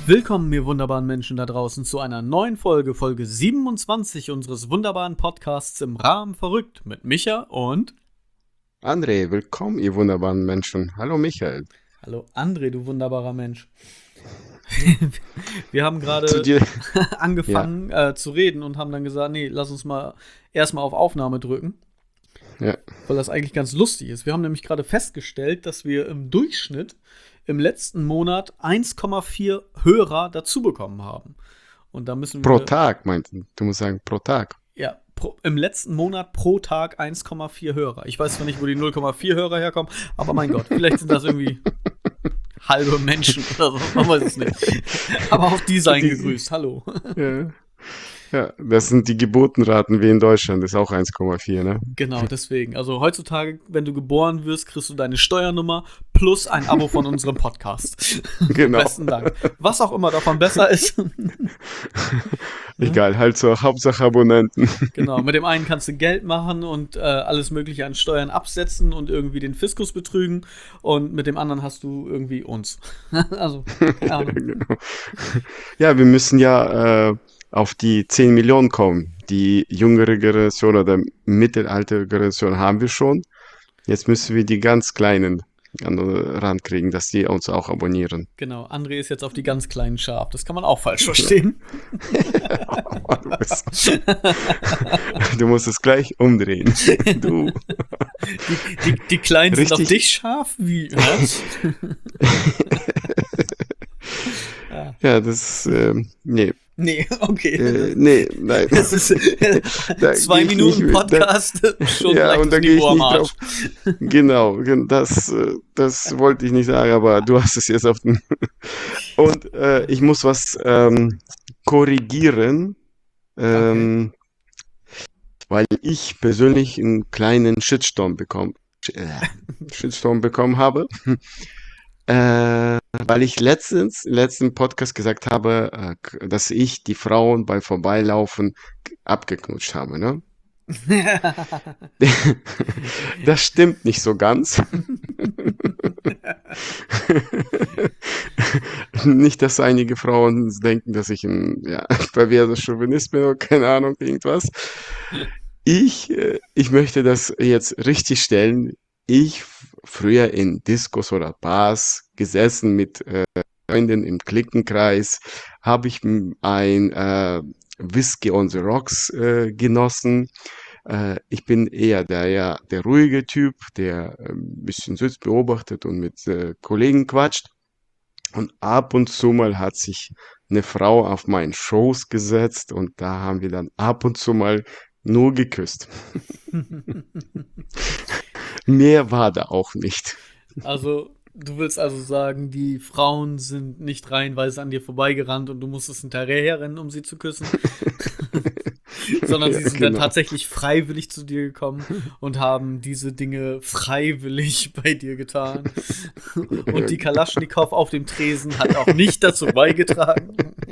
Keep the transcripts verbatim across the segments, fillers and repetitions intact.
Willkommen, ihr wunderbaren Menschen da draußen, zu einer neuen Folge, Folge siebenundzwanzig unseres wunderbaren Podcasts im Rahmen verrückt mit Micha und André, willkommen, ihr wunderbaren Menschen. Hallo Michael. Hallo André, du wunderbarer Mensch. Wir haben Zu gerade dir. Ja, angefangen äh, zu reden und haben dann gesagt, nee, lass uns mal erstmal auf Aufnahme drücken, ja. weil das eigentlich ganz lustig ist. Wir haben nämlich gerade festgestellt, dass wir im Durchschnitt im letzten Monat eins Komma vier Hörer dazu bekommen haben. Und da müssen Pro wir, Tag, meint, du musst sagen, pro Tag. ja, pro, im letzten Monat pro Tag eins Komma vier Hörer. Ich weiß zwar nicht, wo die null Komma vier Hörer herkommen, aber mein Gott, vielleicht sind das irgendwie halbe Menschen oder so, man weiß es nicht. Aber auch die seien Die, gegrüßt, hallo. ja, ja, das sind die Geburtenraten wie in Deutschland, das ist auch eins Komma vier, ne? Genau, deswegen. Also heutzutage, wenn du geboren wirst, kriegst du deine Steuernummer plus ein Abo von unserem Podcast. Genau. Besten Dank. Was auch immer davon besser ist. Ne? Egal, halt so, Hauptsache Abonnenten. Genau, mit dem einen kannst du Geld machen und äh, alles Mögliche an Steuern absetzen und irgendwie den Fiskus betrügen und mit dem anderen hast du irgendwie uns. Also, keine Ahnung. Genau. Ja, wir müssen ja äh, auf die zehn Millionen kommen. Die jüngere Generation oder mittelalter Generation haben wir schon. Jetzt müssen wir die ganz Kleinen an den Rand kriegen, dass die uns auch abonnieren. Genau, André ist jetzt auf die ganz kleinen scharf. Das kann man auch falsch verstehen. Du, bist, du musst es gleich umdrehen. Du. Die, die, die Kleinen sind auf Richtig. dich scharf? Wie? Was? Ja. Ja, das, ähm, nee, Nee, okay. äh, nee, nein. Das ist äh, Da zwei gehe ich nicht, Minuten da, Podcast, schon ja, gleich und das da gehe ich Niveau am nicht Arsch. drauf. Genau, gen- das, äh, das wollte ich nicht sagen, aber du hast es jetzt auf den. Und äh, ich muss was ähm, korrigieren, Okay. ähm, weil ich persönlich einen kleinen Shitstorm bekommen, äh, Shitstorm bekommen habe. Äh, weil ich letztens, im letzten Podcast gesagt habe, äh, k- dass ich die Frauen beim Vorbeilaufen k- abgeknutscht habe, ne? Das stimmt nicht so ganz. Nicht, dass einige Frauen denken, dass ich ein, ja, perverser Chauvinist bin oder keine Ahnung, irgendwas. Ich, äh, ich möchte das jetzt richtig stellen. Ich f- früher in Discos oder Bars gesessen mit äh, Freunden im Cliquenkreis, habe ich m- ein äh, Whisky on the Rocks äh, genossen. Äh, ich bin eher der, ja, der ruhige Typ, der äh, ein bisschen sitzt, beobachtet und mit äh, Kollegen quatscht. Und ab und zu mal hat sich eine Frau auf meinen Schoß gesetzt und da haben wir dann ab und zu mal nur geküsst. Mehr war da auch nicht. Also, du willst also sagen, die Frauen sind nicht reihenweise an dir vorbeigerannt und du musstest hinterherrennen, um sie zu küssen, sondern Ja, sie sind dann genau. tatsächlich freiwillig zu dir gekommen und haben diese Dinge freiwillig bei dir getan. Und Ja, die Kalaschnikow auf dem Tresen hat auch nicht dazu beigetragen.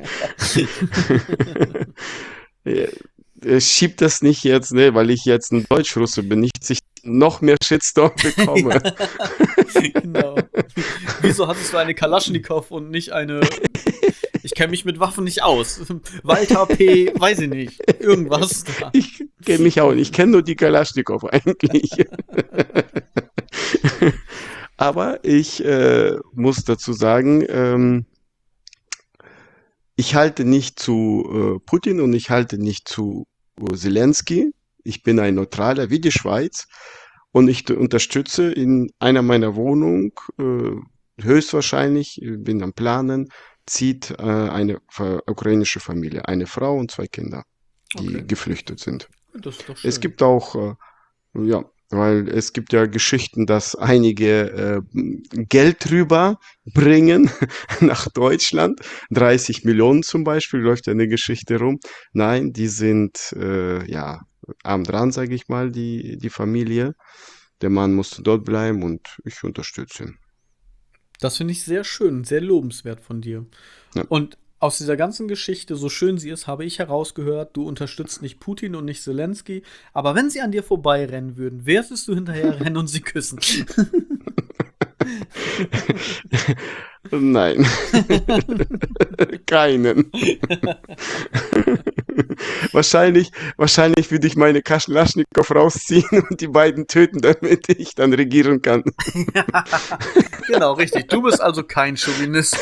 Ja, äh, schieb das nicht jetzt, ne, weil ich jetzt ein Deutschrusse bin, nicht, dass ich noch mehr Shitstorm bekomme. Ja, genau. Wie, wieso hattest du eine Kalaschnikow und nicht eine. Ich kenne mich mit Waffen nicht aus. Walter P., weiß ich nicht. Irgendwas da. Ich kenne mich auch nicht, ich kenne nur die Kalaschnikow eigentlich. Aber ich äh, muss dazu sagen, ähm, ich halte nicht zu äh, Putin und ich halte nicht zu äh, Zelensky. Ich bin ein Neutraler wie die Schweiz und ich t- unterstütze in einer meiner Wohnungen, äh, höchstwahrscheinlich, ich bin am Planen, zieht äh, eine fa- ukrainische Familie, eine Frau und zwei Kinder, Okay, die geflüchtet sind. das ist doch Es schön. gibt auch, äh, ja, weil es gibt ja Geschichten, dass einige äh, Geld rüber bringen nach Deutschland. dreißig Millionen zum Beispiel läuft ja eine Geschichte rum. Nein, die sind äh, ja arm dran, sage ich mal, die, die Familie. Der Mann musste dort bleiben und ich unterstütze ihn. Das finde ich sehr schön, sehr lobenswert von dir. Ja. Und aus dieser ganzen Geschichte, so schön sie ist, habe ich herausgehört, du unterstützt nicht Putin und nicht Zelensky, aber wenn sie an dir vorbeirennen würden, würdest du hinterher rennen und sie küssen. Nein. Keinen. Wahrscheinlich, wahrscheinlich würde ich meine Kalaschnikow rausziehen und die beiden töten, damit ich dann regieren kann. Genau, richtig. Du bist also kein Chauvinist.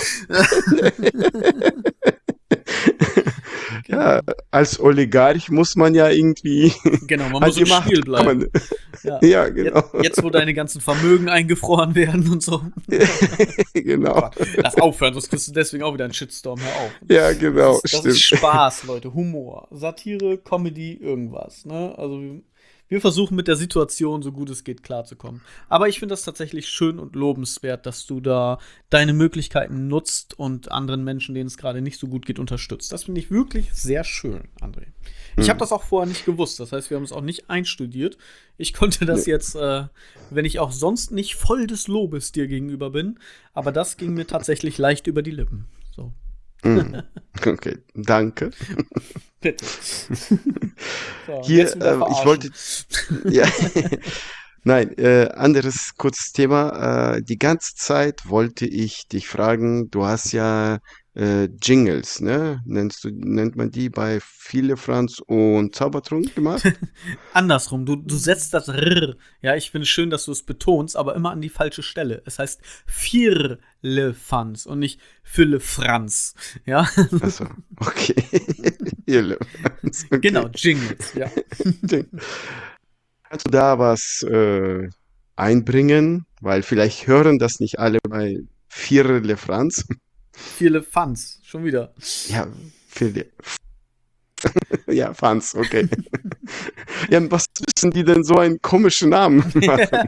Ja, als Oligarch muss man ja irgendwie Genau, man an muss die im Macht Spiel bleiben. kommen. Ja, Ja, genau. Jetzt, jetzt, wo deine ganzen Vermögen eingefroren werden und so. Genau. Gott, lass aufhören, sonst kriegst du deswegen auch wieder einen Shitstorm. Hör auf. Ja, genau, Das ist, das stimmt. ist Spaß, Leute. Humor, Satire, Comedy, irgendwas. Ne? Also wir versuchen mit der Situation, so gut es geht, klarzukommen. Aber ich finde das tatsächlich schön und lobenswert, dass du da deine Möglichkeiten nutzt und anderen Menschen, denen es gerade nicht so gut geht, unterstützt. Das finde ich wirklich sehr schön, André. Ich habe das auch vorher nicht gewusst. Das heißt, wir haben es auch nicht einstudiert. Ich konnte das Nee. jetzt, äh, wenn ich auch sonst nicht voll des Lobes dir gegenüber bin, aber das ging mir tatsächlich leicht über die Lippen. So, Mhm. Okay, danke. bitte. So, Hier, jetzt wieder äh, ich verarschen. wollte, ja, nein, äh, anderes kurzes Thema. Äh, die ganze Zeit wollte ich dich fragen, du hast ja äh, Jingles, ne? Nennst du, nennt man die bei Viele Franz und Zaubertrunk gemacht? Andersrum, du, du setzt das R. Ja, ich finde es schön, dass du es betonst, aber immer an die falsche Stelle. Es heißt Vierlefanz und nicht Füllefranz. Ja, Achso, okay. Viele Franz, okay. genau, Jingles, ja. Kannst du da was äh, einbringen? Weil vielleicht hören das nicht alle bei Vierle Franz. Vierlefanz, schon wieder. Ja, viele. Ja, Franz, okay. Ja, was müssen die denn so einen komischen Namen machen?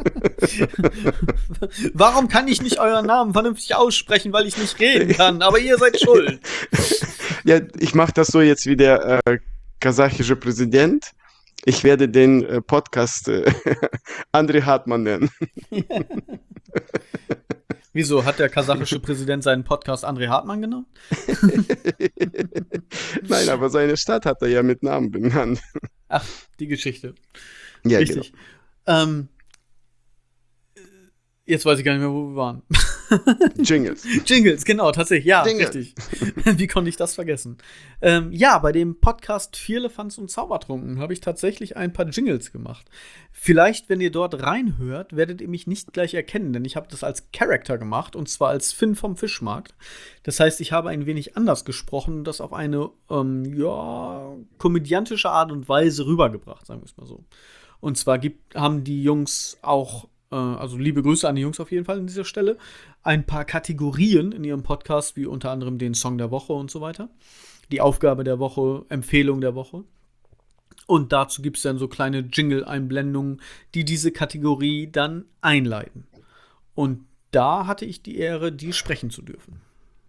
Warum kann ich nicht euren Namen vernünftig aussprechen, weil ich nicht reden kann? Aber ihr seid schuld. Ja, ich mache das so jetzt wie der äh, kasachische Präsident. Ich werde den äh, Podcast äh, André Hartmann nennen. Wieso, hat der kasachische Präsident seinen Podcast André Hartmann genommen? Nein, aber seine Stadt hat er ja mit Namen benannt. Ach, die Geschichte. Ja, Richtig. Ähm, jetzt weiß ich gar nicht mehr, wo wir waren. genau. Jingles. Jingles, genau, tatsächlich, ja, Jingle. richtig. Wie konnte ich das vergessen? Ähm, ja, bei dem Podcast Vierlefanz und Zaubertrunken habe ich tatsächlich ein paar Jingles gemacht. Vielleicht, wenn ihr dort reinhört, werdet ihr mich nicht gleich erkennen, denn ich habe das als Charakter gemacht und zwar als Finn vom Fischmarkt. Das heißt, ich habe ein wenig anders gesprochen und das auf eine, ähm, ja, komödiantische Art und Weise rübergebracht, sagen wir es mal so. Und zwar gibt, haben die Jungs auch, äh, also liebe Grüße an die Jungs auf jeden Fall an dieser Stelle, ein paar Kategorien in ihrem Podcast, wie unter anderem den Song der Woche und so weiter. Die Aufgabe der Woche, Empfehlung der Woche. Und dazu gibt es dann so kleine Jingle-Einblendungen, die diese Kategorie dann einleiten. Und da hatte ich die Ehre, die sprechen zu dürfen.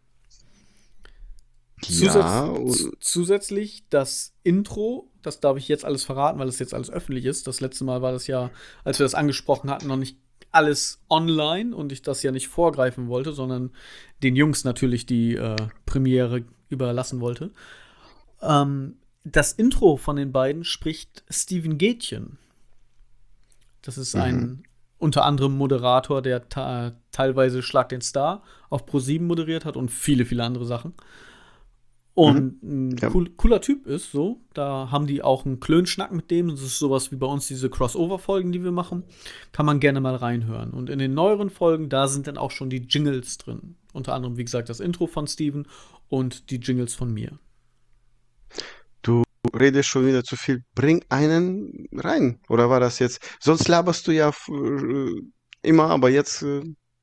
Ja, Zusatz, und- zusätzlich das Intro, das darf ich jetzt alles verraten, weil es jetzt alles öffentlich ist. Das letzte Mal war das ja, als wir das angesprochen hatten, noch nicht alles online und ich das ja nicht vorgreifen wollte, sondern den Jungs natürlich die äh, Premiere überlassen wollte. Ähm, das Intro von den beiden spricht Steven Gätchen. Das ist ein Mhm. unter anderem Moderator, der ta- teilweise Schlag den Star auf ProSieben moderiert hat und viele, viele andere Sachen. Und ein Ja. cool, cooler Typ ist so. Da haben die auch einen Klönschnack mit dem. Das ist sowas wie bei uns diese Crossover-Folgen, die wir machen. Kann man gerne mal reinhören. Und in den neueren Folgen, da sind dann auch schon die Jingles drin. Unter anderem, wie gesagt, das Intro von Steven und die Jingles von mir. Du redest schon wieder zu viel. Bring einen rein. Oder war das jetzt? Sonst laberst du ja f- äh, immer, aber jetzt äh,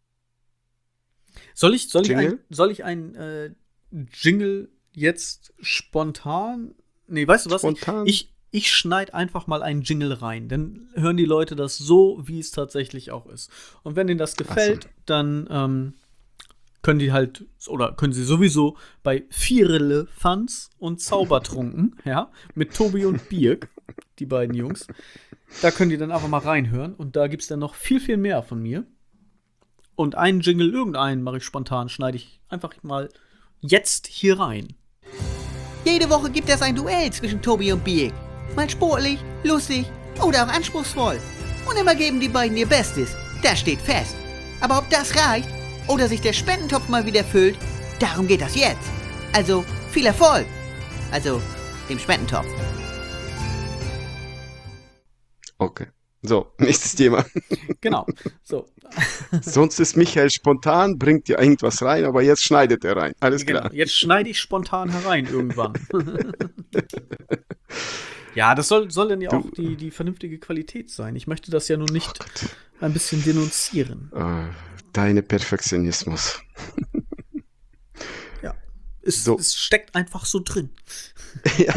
Soll ich, soll ich Jingle? ein, soll ich ein äh, Jingle jetzt spontan? Nee, weißt du was? spontan. Ich, ich schneide einfach mal einen Jingle rein. Dann hören die Leute das so, wie es tatsächlich auch ist. Und wenn denen das gefällt, dann ähm, können die halt, oder können sie sowieso bei Vierlefanz und Zaubertrunken, ja, mit Tobi und Birk, die beiden Jungs, da können die dann einfach mal reinhören. Und da gibt es dann noch viel, viel mehr von mir. Und einen Jingle, irgendeinen mache ich spontan, schneide ich einfach mal jetzt hier rein. Jede Woche gibt es ein Duell zwischen Tobi und Birk. Mal sportlich, lustig oder auch anspruchsvoll. Und immer geben die beiden ihr Bestes. Das steht fest. Aber ob das reicht? oder sich der Spendentopf mal wieder füllt. Darum geht das jetzt. Also viel Erfolg. Also dem Spendentopf. Okay. So, nächstes Thema. Genau. So. Sonst ist Michael spontan, bringt dir irgendwas rein, aber jetzt schneidet er rein. Alles Genau. klar. Jetzt schneide ich spontan herein irgendwann. Ja, das soll, soll dann ja Du- auch die, die vernünftige Qualität sein. Ich möchte das ja nun nicht Gott. ein bisschen denunzieren. Äh, deine Perfektionismus. Ja. Es, So. es steckt einfach so drin. Ja.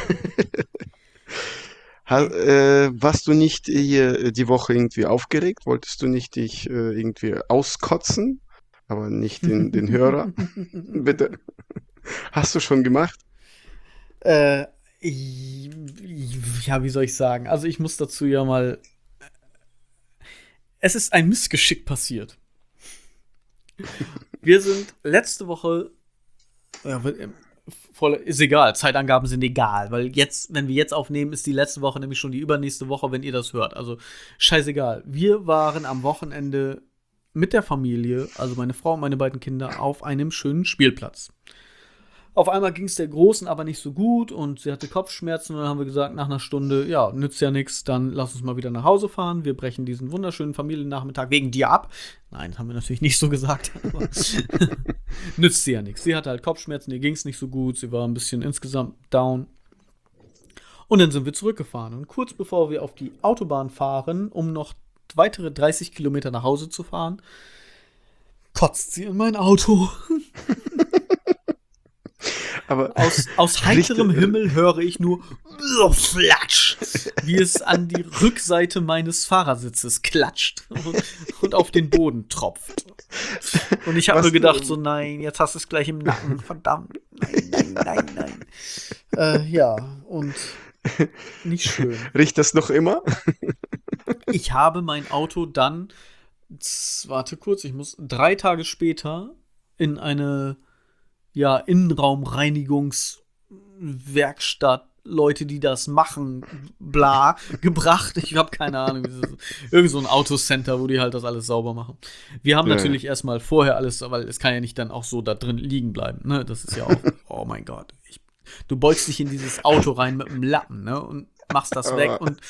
Ha, äh, warst du nicht hier die Woche irgendwie aufgeregt? Wolltest du nicht dich äh, irgendwie auskotzen? Aber nicht den, den Hörer? Bitte. Hast du schon gemacht? Äh, ja, wie soll ich sagen? Also ich muss dazu ja mal. Es ist ein Missgeschick passiert. Wir sind letzte Woche. Ja, voll, ist egal, Zeitangaben sind egal, weil jetzt, wenn wir jetzt aufnehmen, ist die letzte Woche nämlich schon die übernächste Woche, wenn ihr das hört. Also scheißegal. Wir waren am Wochenende mit der Familie, also meine Frau und meine beiden Kinder, auf einem schönen Spielplatz. Auf einmal ging es der Großen aber nicht so gut und sie hatte Kopfschmerzen und dann haben wir gesagt, nach einer Stunde, ja, nützt ja nichts, dann lass uns mal wieder nach Hause fahren. Wir brechen diesen wunderschönen Familiennachmittag wegen dir ab. Nein, haben wir natürlich nicht so gesagt. Aber nützt sie ja nichts. Sie hatte halt Kopfschmerzen, ihr ging es nicht so gut, sie war ein bisschen insgesamt down. Und dann sind wir zurückgefahren. Und kurz bevor wir auf die Autobahn fahren, um noch weitere dreißig Kilometer nach Hause zu fahren, kotzt sie in mein Auto. Aber Aus, aus heiterem Richtig- Himmel höre ich nur Flatsch, wie es an die Rückseite meines Fahrersitzes klatscht und, und auf den Boden tropft. Und ich habe Was- mir gedacht, so nein, jetzt hast du es gleich im Nacken, verdammt, nein, nein, nein, nein. Äh, ja, und nicht schön. riecht das noch immer? Ich habe mein Auto dann, z- warte kurz, ich muss drei Tage später in eine ja, Innenraumreinigungswerkstatt, Leute, die das machen, bla, gebracht. Ich habe keine Ahnung. Das ist irgend so ein Autocenter, wo die halt das alles sauber machen. Wir haben Ja, natürlich erstmal vorher alles, weil es kann ja nicht dann auch so da drin liegen bleiben. Ne? Das ist ja auch, oh mein Gott. Ich, du beugst dich in dieses Auto rein mit einem Lappen, ne? Und machst das weg und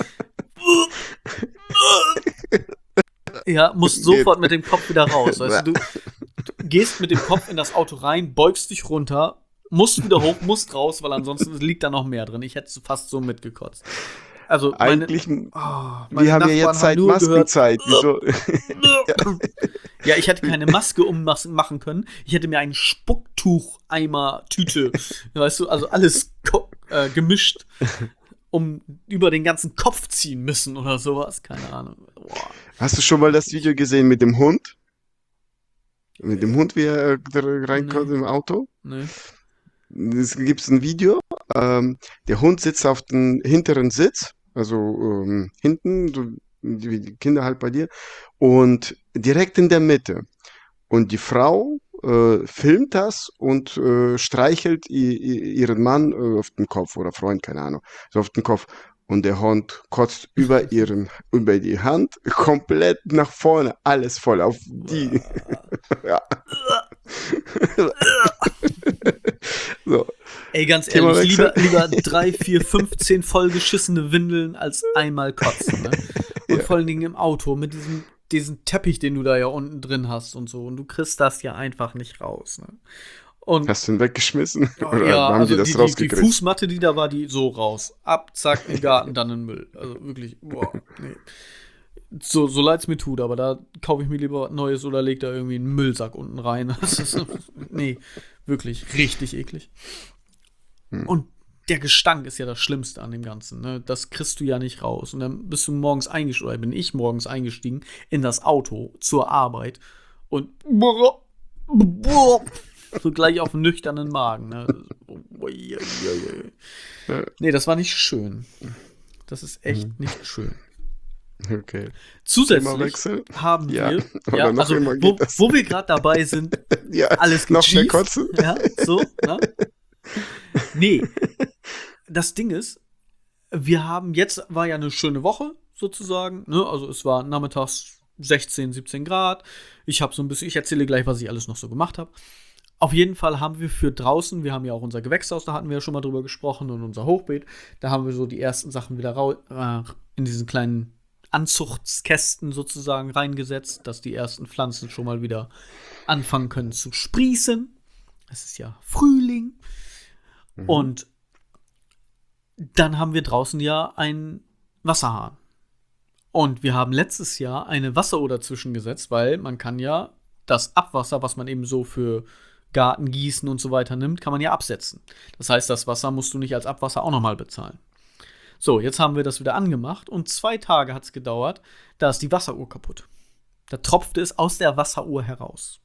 ja, musst sofort mit dem Kopf wieder raus. Weißt du, du, du gehst mit dem Kopf in das Auto rein, beugst dich runter, musst wieder hoch, musst raus, weil ansonsten liegt da noch mehr drin. Ich hätte fast so mitgekotzt. Also meine, Eigentlich, oh, wir meine haben ja Nachbarn jetzt Zeit nur gehört, Maskenzeit. Wieso? ja, ich hätte keine Maske ummachen können. Ich hätte mir einen Spucktuch-Eimer-Tüte, weißt du, also alles ko- äh, gemischt, um über den ganzen Kopf ziehen müssen oder sowas. Keine Ahnung. Boah. Hast du schon mal das Video gesehen mit dem Hund? Mit dem Hund, wie er äh, da reinkommt Nee. im Auto? Ne? Es gibt ein Video. Ähm, der Hund sitzt auf dem hinteren Sitz, also ähm, hinten, so, wie die Kinder halt bei dir, und direkt in der Mitte. Und die Frau äh, filmt das und äh, streichelt i- i- ihren Mann äh, auf den Kopf oder Freund, keine Ahnung, so auf den Kopf. Und der Hund kotzt über ihren, über die Hand komplett nach vorne, alles voll auf die. Ja. So. Ey, ganz Thema ehrlich, lieber, Wechsel. lieber drei, vier, fünfzehn vollgeschissene Windeln als einmal kotzen. Ne? Und Ja. vor allen Dingen im Auto mit diesem, diesem Teppich, den du da ja unten drin hast und so. Und du kriegst das ja einfach nicht raus. Ne? Und Hast du ihn weggeschmissen? ja, Oder ja, haben also die das die, die, die rausgekriegt? Fußmatte, die da war, die so raus. Ab, zack, in den Garten, dann in den Müll. Also wirklich, boah, nee. So, so leid es mir tut, aber da kaufe ich mir lieber was Neues oder leg da irgendwie einen Müllsack unten rein. Das ist, nee, wirklich richtig eklig. Hm. Und der Gestank ist ja das Schlimmste an dem Ganzen. Ne? Das kriegst du ja nicht raus. Und dann bist du morgens eingestiegen, oder bin ich morgens eingestiegen in das Auto zur Arbeit und so gleich auf den nüchternen Magen. Ne? Ja. Nee, das war nicht schön. Das ist echt Mhm. nicht schön. Okay. Zusätzlich Themawechsel? haben Ja, wir, oder ja, noch also immer wo, geht das. wo wir gerade dabei sind, Ja, alles noch mehr gechieft. kotzen? Ja, so, ne? Nee, das Ding ist, wir haben, jetzt war ja eine schöne Woche sozusagen, ne? Also es war nachmittags sechzehn, siebzehn Grad. Ich habe so ein bisschen, ich erzähle gleich, was ich alles noch so gemacht habe. Auf jeden Fall haben wir für draußen, wir haben ja auch unser Gewächshaus, da hatten wir ja schon mal drüber gesprochen, und unser Hochbeet, da haben wir so die ersten Sachen wieder rau- äh, in diesen kleinen Anzuchtskästen sozusagen reingesetzt, dass die ersten Pflanzen schon mal wieder anfangen können zu sprießen. Es ist ja Frühling. Mhm. Und dann haben wir draußen ja einen Wasserhahn. Und wir haben letztes Jahr eine Wasseruhr dazwischen gesetzt, weil man kann ja das Abwasser, was man eben so für Garten, Gießen und so weiter nimmt, kann man ja absetzen. Das heißt, das Wasser musst du nicht als Abwasser auch nochmal bezahlen. So, jetzt haben wir das wieder angemacht und zwei Tage hat es gedauert, da ist die Wasseruhr kaputt. Da tropfte es aus der Wasseruhr heraus.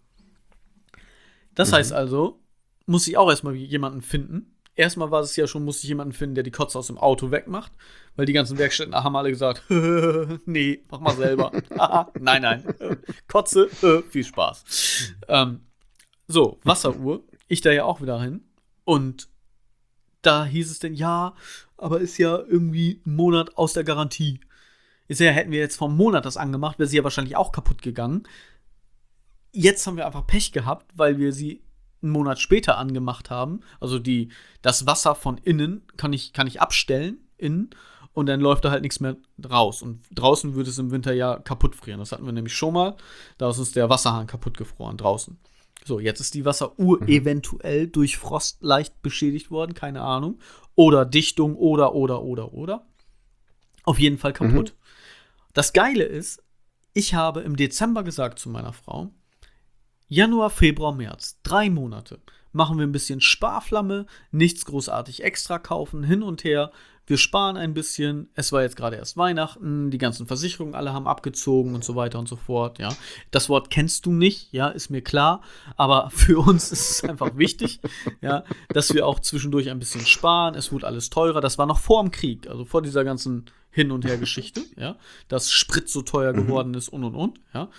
Das mhm. heißt also, muss ich auch erstmal jemanden finden. Erstmal war es ja schon, musste ich jemanden finden, der die Kotze aus dem Auto wegmacht, weil die ganzen Werkstätten haben alle gesagt, nee, mach mal selber. nein, nein, Kotze, viel Spaß. ähm, so, Wasseruhr, ich da ja auch wieder hin und da hieß es denn, ja, aber ist ja irgendwie ein Monat aus der Garantie. Ist ja, hätten wir jetzt vor einem Monat das angemacht, wäre sie ja wahrscheinlich auch kaputt gegangen. Jetzt haben wir einfach Pech gehabt, weil wir sie einen Monat später angemacht haben. Also die, das Wasser von innen kann ich, kann ich abstellen, innen, und dann läuft da halt nichts mehr raus. Und draußen würde es im Winter ja kaputt frieren. Das hatten wir nämlich schon mal. Da ist uns der Wasserhahn kaputt gefroren draußen. So, jetzt ist die Wasseruhr mhm. eventuell durch Frost leicht beschädigt worden, keine Ahnung. Oder Dichtung, oder, oder, oder, oder. Auf jeden Fall kaputt. Mhm. Das Geile ist, ich habe im Dezember gesagt zu meiner Frau, Januar, Februar, März, drei Monate, machen wir ein bisschen Sparflamme, nichts großartig extra kaufen, hin und her. Wir sparen ein bisschen. Es war jetzt gerade erst Weihnachten, die ganzen Versicherungen alle haben abgezogen und so weiter und so fort. Ja, das Wort kennst du nicht, ja, ist mir klar. Aber für uns ist es einfach wichtig, ja, dass wir auch zwischendurch ein bisschen sparen. Es wurde alles teurer. Das war noch vor dem Krieg, also vor dieser ganzen Hin- und Her-Geschichte, ja, dass Sprit so teuer geworden ist und und und, ja.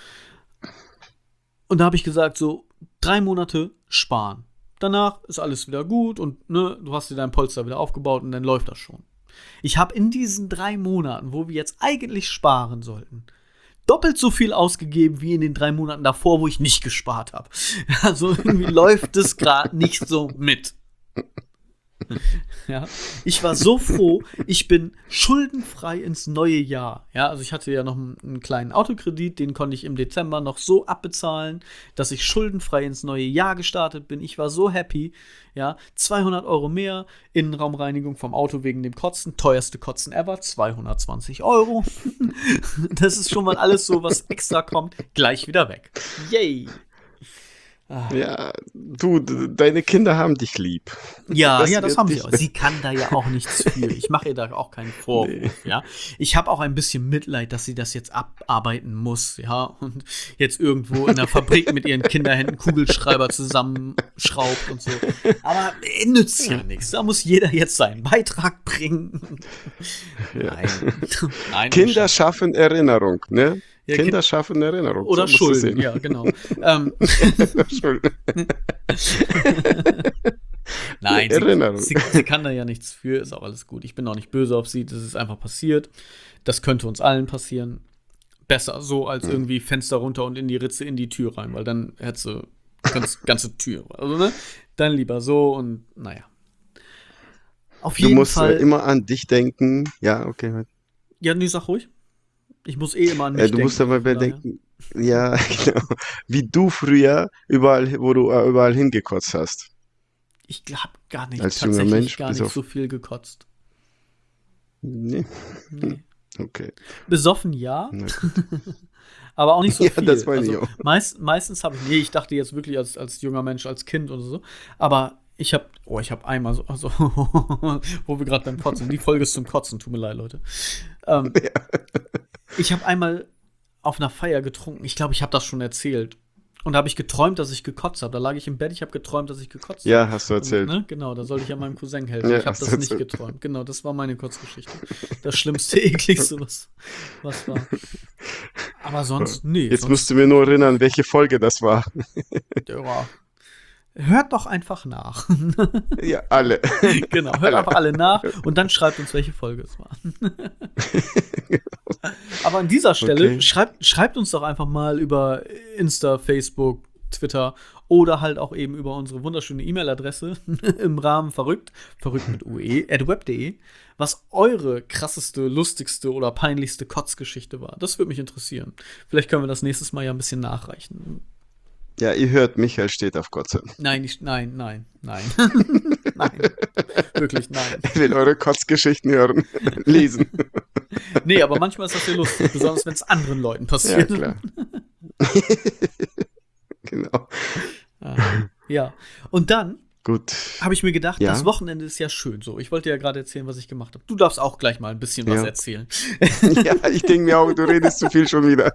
Und da habe ich gesagt, so drei Monate sparen. Danach ist alles wieder gut und ne, du hast dir dein Polster wieder aufgebaut und dann läuft das schon. Ich habe in diesen drei Monaten, wo wir jetzt eigentlich sparen sollten, doppelt so viel ausgegeben wie in den drei Monaten davor, wo ich nicht gespart habe. Also irgendwie läuft es gerade nicht so mit. Ja, ich war so froh, ich bin schuldenfrei ins neue Jahr. Ja, also ich hatte ja noch einen, einen kleinen Autokredit, den konnte ich im Dezember noch so abbezahlen, dass ich schuldenfrei ins neue Jahr gestartet bin. Ich war so happy. Ja, zweihundert Euro mehr, Innenraumreinigung vom Auto wegen dem Kotzen, teuerste Kotzen ever, zweihundertzwanzig Euro. Das ist schon mal alles so, was extra kommt, gleich wieder weg. Yay! Ah. Ja, du, deine Kinder haben dich lieb. Ja, das ja, das haben sie auch. Sie kann da ja auch nichts für. Ich mache ihr da auch keinen Vorwurf. Nee. Ja, ich habe auch ein bisschen Mitleid, dass sie das jetzt abarbeiten muss. Ja, und jetzt irgendwo in der Fabrik mit ihren Kinderhänden Kugelschreiber zusammenschraubt und so. Aber äh, nützt ja nichts. Da muss jeder jetzt seinen Beitrag bringen. Ja. Nein. Nein. Kinder schaffen Erinnerung, ne? Ja, Kinder kind- schaffen Erinnerung. Oder so Schulden, ja, genau. ähm. Schulden. Nein, Erinnerung. sie, sie, sie kann da ja nichts für, ist auch alles gut. Ich bin auch nicht böse auf sie, das ist einfach passiert. Das könnte uns allen passieren. Besser so, als mhm. irgendwie Fenster runter und in die Ritze in die Tür rein, weil dann hättest du ganz, ganze Tür. Also, ne? Dann lieber so und naja. Auf jeden du musst Fall. Äh, immer an dich denken. Ja, okay. Ja, nee, sag ruhig. Ich muss eh immer an mich äh, du denken. musst aber bedenken, ja, genau, wie du früher überall, wo du äh, überall hingekotzt hast. Ich habe gar nicht, Als tatsächlich junger Mensch, gar bis nicht auf- so viel gekotzt. Nee. Nee. Okay. Besoffen ja, Na gut. aber auch nicht so Ja, viel. das meine ich also, auch. meist, meistens habe ich, nee, ich dachte jetzt wirklich als, als junger Mensch, als Kind oder so, aber ich habe, oh, ich habe einmal so, also, wo wir gerade beim Kotzen, die Folge ist zum Kotzen, tut mir leid, Leute. Ähm, Ja. Ich habe einmal auf einer Feier getrunken, ich glaube, ich habe das schon erzählt. Und da habe ich geträumt, dass ich gekotzt habe. Da lag ich im Bett, ich habe geträumt, dass ich gekotzt habe. Ja, hast du erzählt. Und, ne? Genau, da sollte ich ja meinem Cousin helfen. Ja, ich habe hast das du nicht erzählt. geträumt. Genau, das war meine Kurzgeschichte. Das schlimmste, ekligste, was, was war. Aber sonst, nee. Jetzt sonst, musst du mir nur erinnern, welche Folge das war. ja. Hört doch einfach nach. Ja, alle. Genau, hört Alle. einfach alle nach und dann schreibt uns, welche Folge es war. Aber Aber an dieser Stelle, Okay. schreibt, schreibt uns doch einfach mal über Insta, Facebook, Twitter oder halt auch eben über unsere wunderschöne E-Mail-Adresse im Rahmen verrückt, verrückt mit ue, at web punkt de, was eure krasseste, lustigste oder peinlichste Kotzgeschichte war. Das würde mich interessieren. Vielleicht können wir das nächstes Mal ja ein bisschen nachreichen. Ja, ihr hört, Michael steht auf Kotze. Nein, nicht, nein, nein, nein. Nein. Wirklich, nein. Ich will eure Kotzgeschichten hören, lesen. Nee, aber manchmal ist das ja lustig, besonders wenn es anderen Leuten Ja, passiert. klar. Genau. Ah, ja. Und dann Gut. habe ich mir gedacht, Ja. das Wochenende ist ja schön so. Ich wollte ja gerade erzählen, was ich gemacht habe. Du darfst auch gleich mal ein bisschen was Ja. erzählen. Ja, ich denke mir auch, du redest zu viel schon wieder.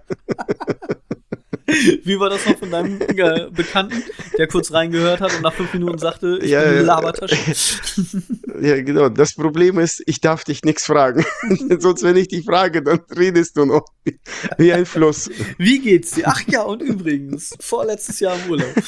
Wie war das noch von deinem äh, Bekannten, der kurz reingehört hat und nach fünf Minuten sagte, ich Ja, bin eine ja. Labertasche? Ja, genau. Das Problem ist, ich darf dich nichts fragen. Sonst, wenn ich dich frage, dann redest du noch wie, wie ein Fluss. Wie geht's dir? Ach ja, und übrigens, vorletztes Jahr im Urlaub.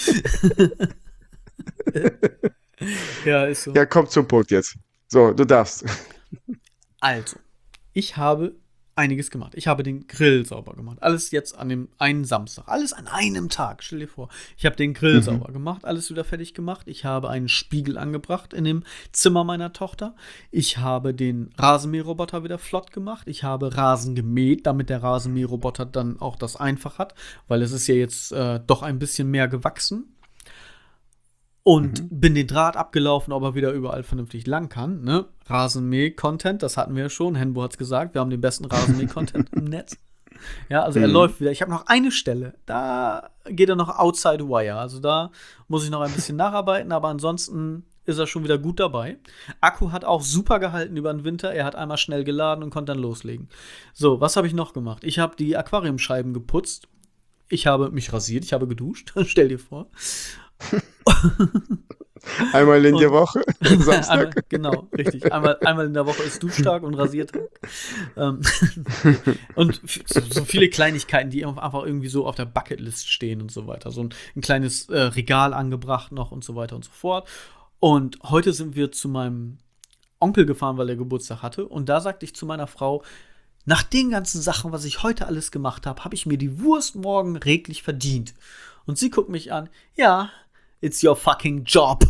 Ja, ist so. Ja, komm zum Punkt jetzt. So, du darfst. Also, ich habe einiges gemacht. Ich habe den Grill sauber gemacht. Alles jetzt an dem einen Samstag. Alles an einem Tag. Stell dir vor. Ich habe den Grill Mhm. sauber gemacht, alles wieder fertig gemacht. Ich habe einen Spiegel angebracht in dem Zimmer meiner Tochter. Ich habe den Rasenmäherroboter wieder flott gemacht. Ich habe Rasen gemäht, damit der Rasenmäherroboter dann auch das einfach hat, weil es ist ja jetzt äh, doch ein bisschen mehr gewachsen. Und bin den Draht abgelaufen, ob er wieder überall vernünftig lang kann. Ne? Rasenmäh-Content, das hatten wir ja schon. Henbo hat's gesagt, wir haben den besten Rasenmäh-Content im Netz. Ja, also er Mhm. läuft wieder. Ich habe noch eine Stelle, da geht er noch outside wire. Also da muss ich noch ein bisschen nacharbeiten, aber ansonsten ist er schon wieder gut dabei. Akku hat auch super gehalten über den Winter. Er hat einmal schnell geladen und konnte dann loslegen. So, was habe ich noch gemacht? Ich habe die Aquariumscheiben geputzt. Ich habe mich rasiert, ich habe geduscht. Stell dir vor. Einmal in der Und- Woche, Einmal, Samstag. genau, richtig. Einmal, einmal in der Woche ist Duschtag und Rasiertag. Ähm, und f- so, so viele Kleinigkeiten, die einfach irgendwie so auf der Bucketlist stehen und so weiter. So ein, ein kleines äh, Regal angebracht noch und so weiter und so fort. Und heute sind wir zu meinem Onkel gefahren, weil er Geburtstag hatte. Und da sagte ich zu meiner Frau, nach den ganzen Sachen, was ich heute alles gemacht habe, habe ich mir die Wurst morgen reglich verdient. Und sie guckt mich an, ja, it's your fucking job.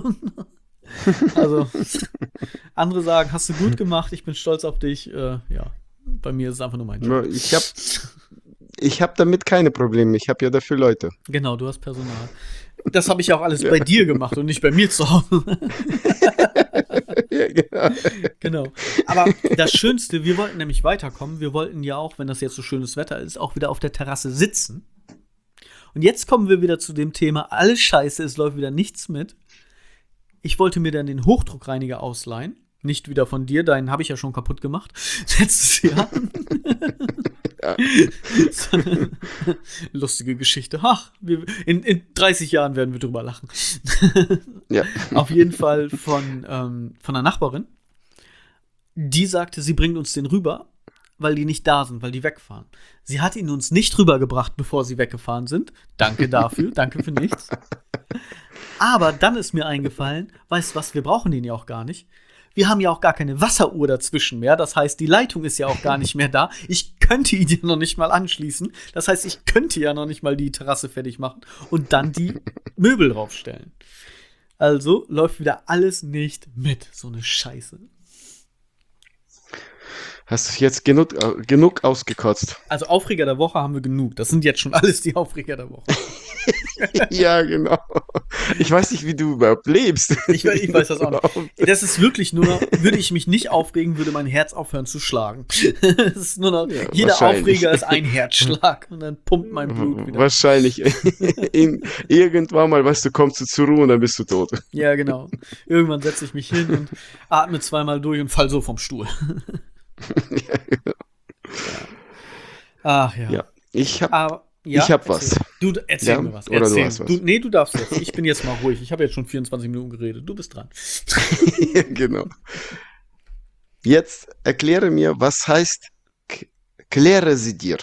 Also, andere sagen, hast du gut gemacht, ich bin stolz auf dich. Äh, ja, bei mir ist es einfach nur mein Job. Nur Ich habe ich hab damit keine Probleme. Ich habe ja dafür Leute. Genau, du hast Personal. Das habe ich ja auch alles bei dir gemacht und nicht bei mir zu Hause. Ja, genau. Genau. Aber das Schönste, wir wollten nämlich weiterkommen. Wir wollten ja auch, wenn das jetzt so schönes Wetter ist, auch wieder auf der Terrasse sitzen. Und jetzt kommen wir wieder zu dem Thema, alles scheiße, es läuft wieder nichts mit. Ich wollte mir dann den Hochdruckreiniger ausleihen. Nicht wieder von dir, deinen habe ich ja schon kaputt gemacht. Letztes Jahr. Ja. So eine lustige Geschichte. Ach, wir, in, in dreißig Jahren werden wir drüber lachen. Ja. Auf jeden Fall von, ähm, von einer Nachbarin. Die sagte, sie bringt uns den rüber, weil die nicht da sind, weil die wegfahren. Sie hat ihn uns nicht rübergebracht, bevor sie weggefahren sind. Danke dafür, danke für nichts. Aber dann ist mir eingefallen, weißt du was, wir brauchen den ja auch gar nicht. Wir haben ja auch gar keine Wasseruhr dazwischen mehr. Das heißt, die Leitung ist ja auch gar nicht mehr da. Ich könnte ihn ja noch nicht mal anschließen. Das heißt, ich könnte ja noch nicht mal die Terrasse fertig machen und dann die Möbel draufstellen. Also läuft wieder alles nicht mit. So eine Scheiße. Hast du jetzt genug, äh, genug ausgekotzt? Also Aufreger der Woche haben wir genug. Das sind jetzt schon alles die Aufreger der Woche. Ja, genau. Ich weiß nicht, wie du überhaupt lebst. Ich, we- ich weiß das auch nicht. Das ist wirklich nur noch, würde ich mich nicht aufregen, würde mein Herz aufhören zu schlagen. Es ist nur noch, Ja, jeder wahrscheinlich. Aufreger ist ein Herzschlag und dann pumpt mein Blut wieder. Wahrscheinlich. In, irgendwann mal, weißt du, kommst du zur Ruhe und dann bist du tot. Ja, genau. Irgendwann setze ich mich hin und atme zweimal durch und fall so vom Stuhl. Ja, genau. Ach ja. Ja. Ich habe Aber, ja, Ich hab erzähl. was. Du, erzähl Ja, mir was. oder du Erzähl. hast was. Du, nee, du darfst jetzt. Ich bin jetzt mal ruhig. Ich habe jetzt schon vierundzwanzig Minuten geredet. Du bist dran. genau. Jetzt erkläre mir, was heißt K- kläre sie dir.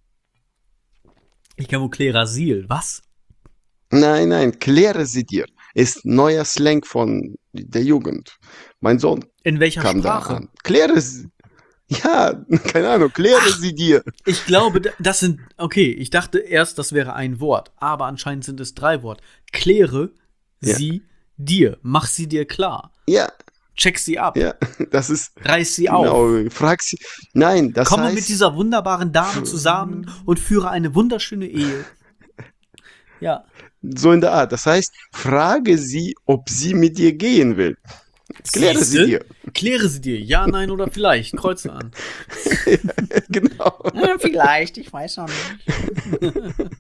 Ich kann wohl Klerasil. Was? Nein, nein, kläre sie dir. Ist neuer Slang von der Jugend. Mein Sohn In welcher kam da Sprache? an. Kläre sie. Ja, keine Ahnung, kläre sie dir. Ich glaube, d- das sind, okay, ich dachte erst, das wäre ein Wort, aber anscheinend sind es drei Worte. Kläre Ja. sie dir, mach sie dir klar, Ja, check sie ab, ja, das ist, reiß sie auf. genau, frag sie, nein, das Komme heißt, mit dieser wunderbaren Dame zusammen und führe eine wunderschöne Ehe. Ja. so in der Art, das heißt, frage sie, ob sie mit dir gehen will. Kläre sie Siehste? dir. Kläre sie dir. Ja, nein oder vielleicht. Kreuze an. Genau. Ja, vielleicht, ich weiß noch nicht.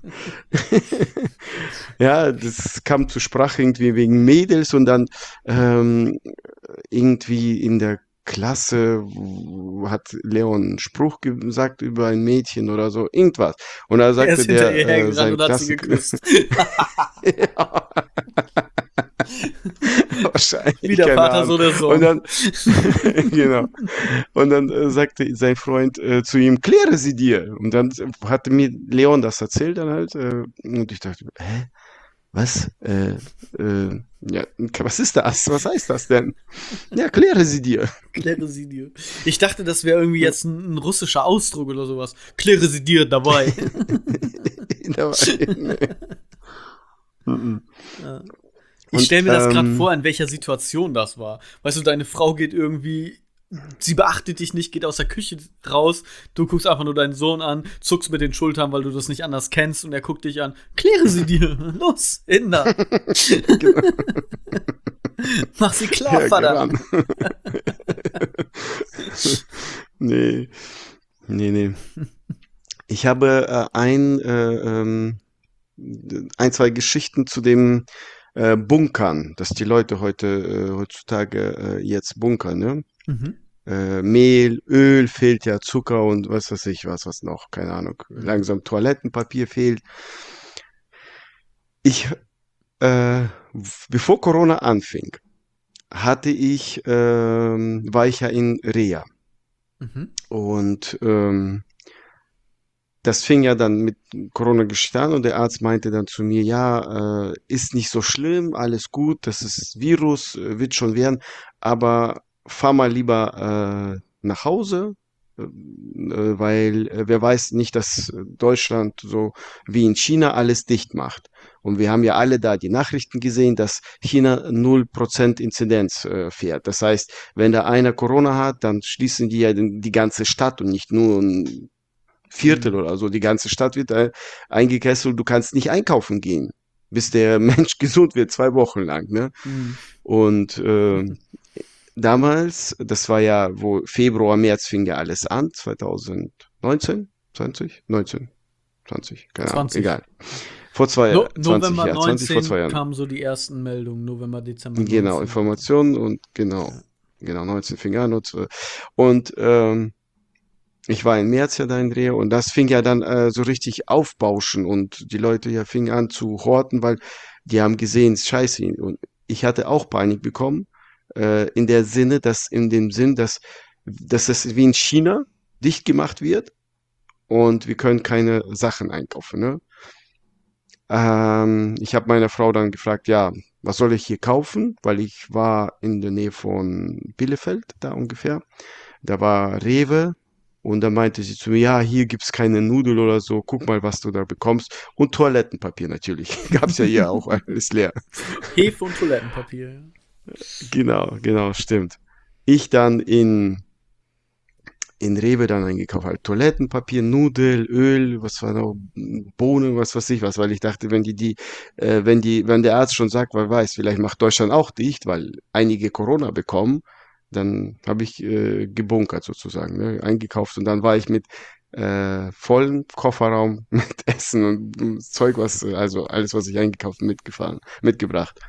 Ja, das kam zur Sprache irgendwie wegen Mädels und dann ähm, irgendwie in der Klasse w- hat Leon einen Spruch gesagt über ein Mädchen oder so, irgendwas. Und da Er sagte ist hinter der ihr äh, hergerannt sein und hat sie Klassen geküsst. Ja. Wahrscheinlich, Wie der keine Vater, Ahnung. so der Sohn. Und dann, genau. Und dann äh, sagte sein Freund äh, zu ihm, kläre sie dir. Und dann hatte mir Leon das erzählt dann halt. Äh, und ich dachte, hä? Was? Äh, äh, ja, was ist das? Was heißt das denn? Ja, kläre sie dir. Kläre sie dir. Ich dachte, das wäre irgendwie jetzt ein, ein russischer Ausdruck oder sowas. Kläre sie dir dabei. Dabei, nee. Mhm. Ja. Ich Und, stelle mir das gerade ähm, vor, in welcher Situation das war. Weißt du, deine Frau geht irgendwie, sie beachtet dich nicht, geht aus der Küche raus, du guckst einfach nur deinen Sohn an, zuckst mit den Schultern, weil du das nicht anders kennst und er guckt dich an. Kläre sie dir. Los, hin da. Genau. Mach sie klar, Ja, Vater. gewann. Nee, nee, nee. Ich habe äh, ein, äh, ähm, ein, zwei Geschichten zu dem äh, Bunkern, dass die Leute heute äh, heutzutage äh, jetzt bunkern, ne? Mhm. Äh, Mehl, Öl fehlt ja, Zucker und was weiß ich, was, was noch, keine Ahnung. Langsam Toilettenpapier fehlt. Ich, äh, bevor Corona anfing, hatte ich, ähm, war ich ja in Reha. Mhm. Und ähm, das fing ja dann mit Corona-Geschichte an und der Arzt meinte dann zu mir, ja, äh, ist nicht so schlimm, alles gut, das ist Virus, äh, wird schon werden, aber fahr mal lieber äh, nach Hause, äh, äh, weil äh, wer weiß nicht, dass Deutschland so wie in China alles dicht macht. Und wir haben ja alle da die Nachrichten gesehen, dass China null Prozent Inzidenz äh, fährt. Das heißt, wenn da einer Corona hat, dann schließen die ja den, die ganze Stadt und nicht nur ein Viertel Mhm. oder so. Die ganze Stadt wird äh, eingekesselt. Du kannst nicht einkaufen gehen, bis der Mensch gesund wird, zwei Wochen lang. Ne? Mhm. Und äh, damals, das war ja, wo Februar, März fing ja alles an, zwanzig neunzehn, zwanzig, neunzehn, zwanzig, keine Ahnung, zwanzig. egal. Vor zwei No, Jahren, zwanzig, November ja, zwanzig vor zwei neunzehn Jahren. kamen so die ersten Meldungen. November, Dezember Genau, neunzehn. Informationen und genau, genau, neunzehn fing an und, so. Und ähm, ich war im März ja da in Reha und das fing ja dann äh, so richtig aufbauschen und die Leute ja fingen an zu horten, weil die haben gesehen, es ist scheiße. Und ich hatte auch Panik bekommen, äh, in der Sinne, dass in dem Sinn, dass, dass es wie in China dicht gemacht wird und wir können keine Sachen einkaufen. Ne? Ähm, ich habe meine Frau dann gefragt, ja, was soll ich hier kaufen? Weil ich war in der Nähe von Bielefeld, da ungefähr. Da war Rewe und da meinte sie zu mir, ja, hier gibt's keine Nudel oder so, guck mal, was du da bekommst. Und Toilettenpapier natürlich. Gab's ja hier auch alles leer. Hefe und Toilettenpapier. Ja. Genau, genau, stimmt. Ich dann in, in Rewe dann eingekauft, halt Toilettenpapier, Nudel, Öl, was war noch, Bohnen, was weiß ich was, weil ich dachte, wenn die die, äh, wenn die, wenn der Arzt schon sagt, wer weiß, vielleicht macht Deutschland auch dicht, weil einige Corona bekommen, dann habe ich äh, gebunkert sozusagen, ne, eingekauft und dann war ich mit äh, vollen Kofferraum mit Essen und mm, Zeug, was, äh, also alles, was ich eingekauft und mitgefahren, mitgebracht.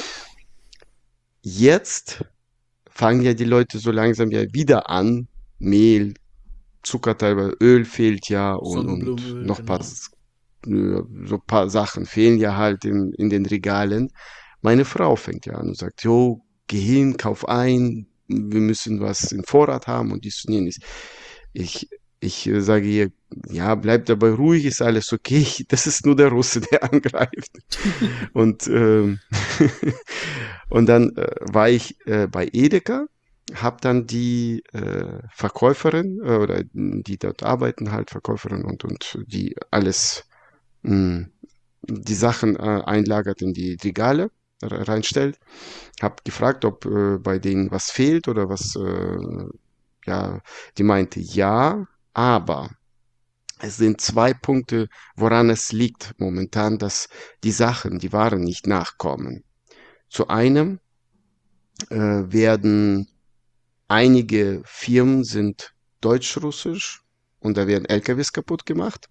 Jetzt fangen ja die Leute so langsam ja wieder an, Mehl, Zucker teilweise, Öl fehlt ja und, und Sonnenblumenöl, noch paar, genau. äh, so paar Sachen fehlen ja halt in, in den Regalen. Meine Frau fängt ja an und sagt, jo, geh hin, kauf ein, wir müssen was im Vorrat haben und dies und jenes. Ich, ich äh, sage ihr, ja, bleib dabei ruhig, ist alles okay, das ist nur der Russe, der angreift. Und, ähm, und dann äh, war ich äh, bei Edeka habe dann die äh, Verkäuferin äh, oder die dort arbeiten halt, Verkäuferin und, und die alles, mh, die Sachen äh, einlagert in die Regale re- reinstellt. Habe gefragt, ob äh, bei denen was fehlt oder was, äh, ja, die meinte ja, aber es sind zwei Punkte, woran es liegt momentan, dass die Sachen, die Waren nicht nachkommen. Zu einem äh, werden einige Firmen sind deutsch-russisch und da werden L K Ws kaputt gemacht,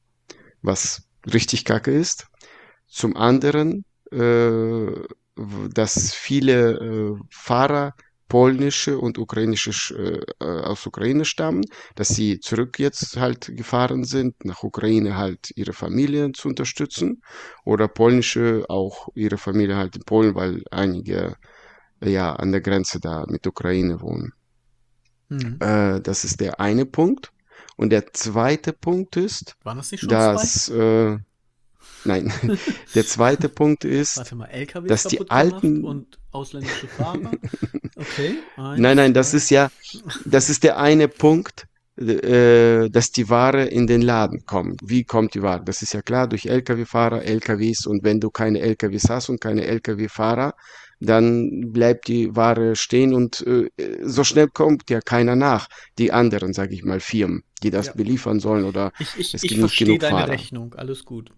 was richtig kacke ist. Zum anderen, äh, dass viele äh, Fahrer polnische und ukrainische äh, aus Ukraine stammen, dass sie zurück jetzt halt gefahren sind, nach Ukraine halt ihre Familien zu unterstützen oder polnische auch ihre Familie halt in Polen, weil einige äh, ja an der Grenze da mit Ukraine wohnen. Mhm. Äh, das ist der eine Punkt. Und der zweite Punkt ist, Waren das nicht schon dass, äh, nein, der zweite Punkt zwei? ist, Warte mal, L K Ws dass die kaputt gemacht alten, und ausländische Fahrer? Okay, nein, eins, nein, das zwei. ist ja, das ist der eine Punkt, äh, dass die Ware in den Laden kommt. Wie kommt die Ware? Das ist ja klar, durch L K W-Fahrer, L K Ws und wenn du keine L K Ws hast und keine L K W-Fahrer, dann bleibt die Ware stehen und äh, so schnell kommt ja keiner nach. Die anderen, sage ich mal, Firmen, die das Ja. beliefern sollen oder Ich, ich, es ich gibt nicht verstehe genug deine Fahrer. Rechnung, alles gut.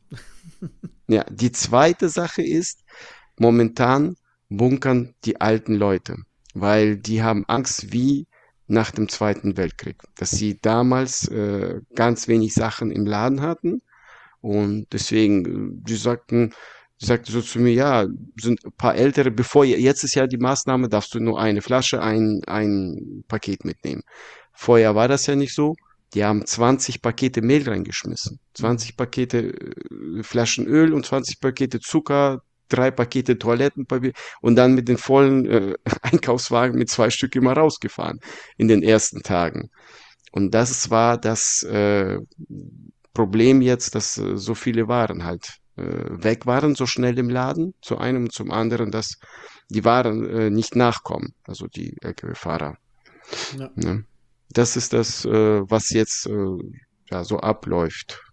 Ja, die zweite Sache ist, momentan bunkern die alten Leute, weil die haben Angst wie nach dem Zweiten Weltkrieg, dass sie damals äh, ganz wenig Sachen im Laden hatten und deswegen, äh, die sagten, die sagte so zu mir, ja, sind ein paar Ältere, bevor, jetzt ist ja die Maßnahme, darfst du nur eine Flasche, ein, ein Paket mitnehmen. Vorher war das ja nicht so. Die haben zwanzig Pakete Mehl reingeschmissen, zwanzig Pakete äh, Flaschen Öl und zwanzig Pakete Zucker, drei Pakete Toilettenpapier und dann mit den vollen äh, Einkaufswagen mit zwei Stück immer rausgefahren in den ersten Tagen. Und das war das äh, Problem jetzt, dass äh, so viele Waren halt äh, weg waren, so schnell im Laden, zu einem und zum anderen, dass die Waren äh, nicht nachkommen, also die L K W-Fahrer. Ja. Ne? Das ist das, äh, was jetzt äh, ja, so abläuft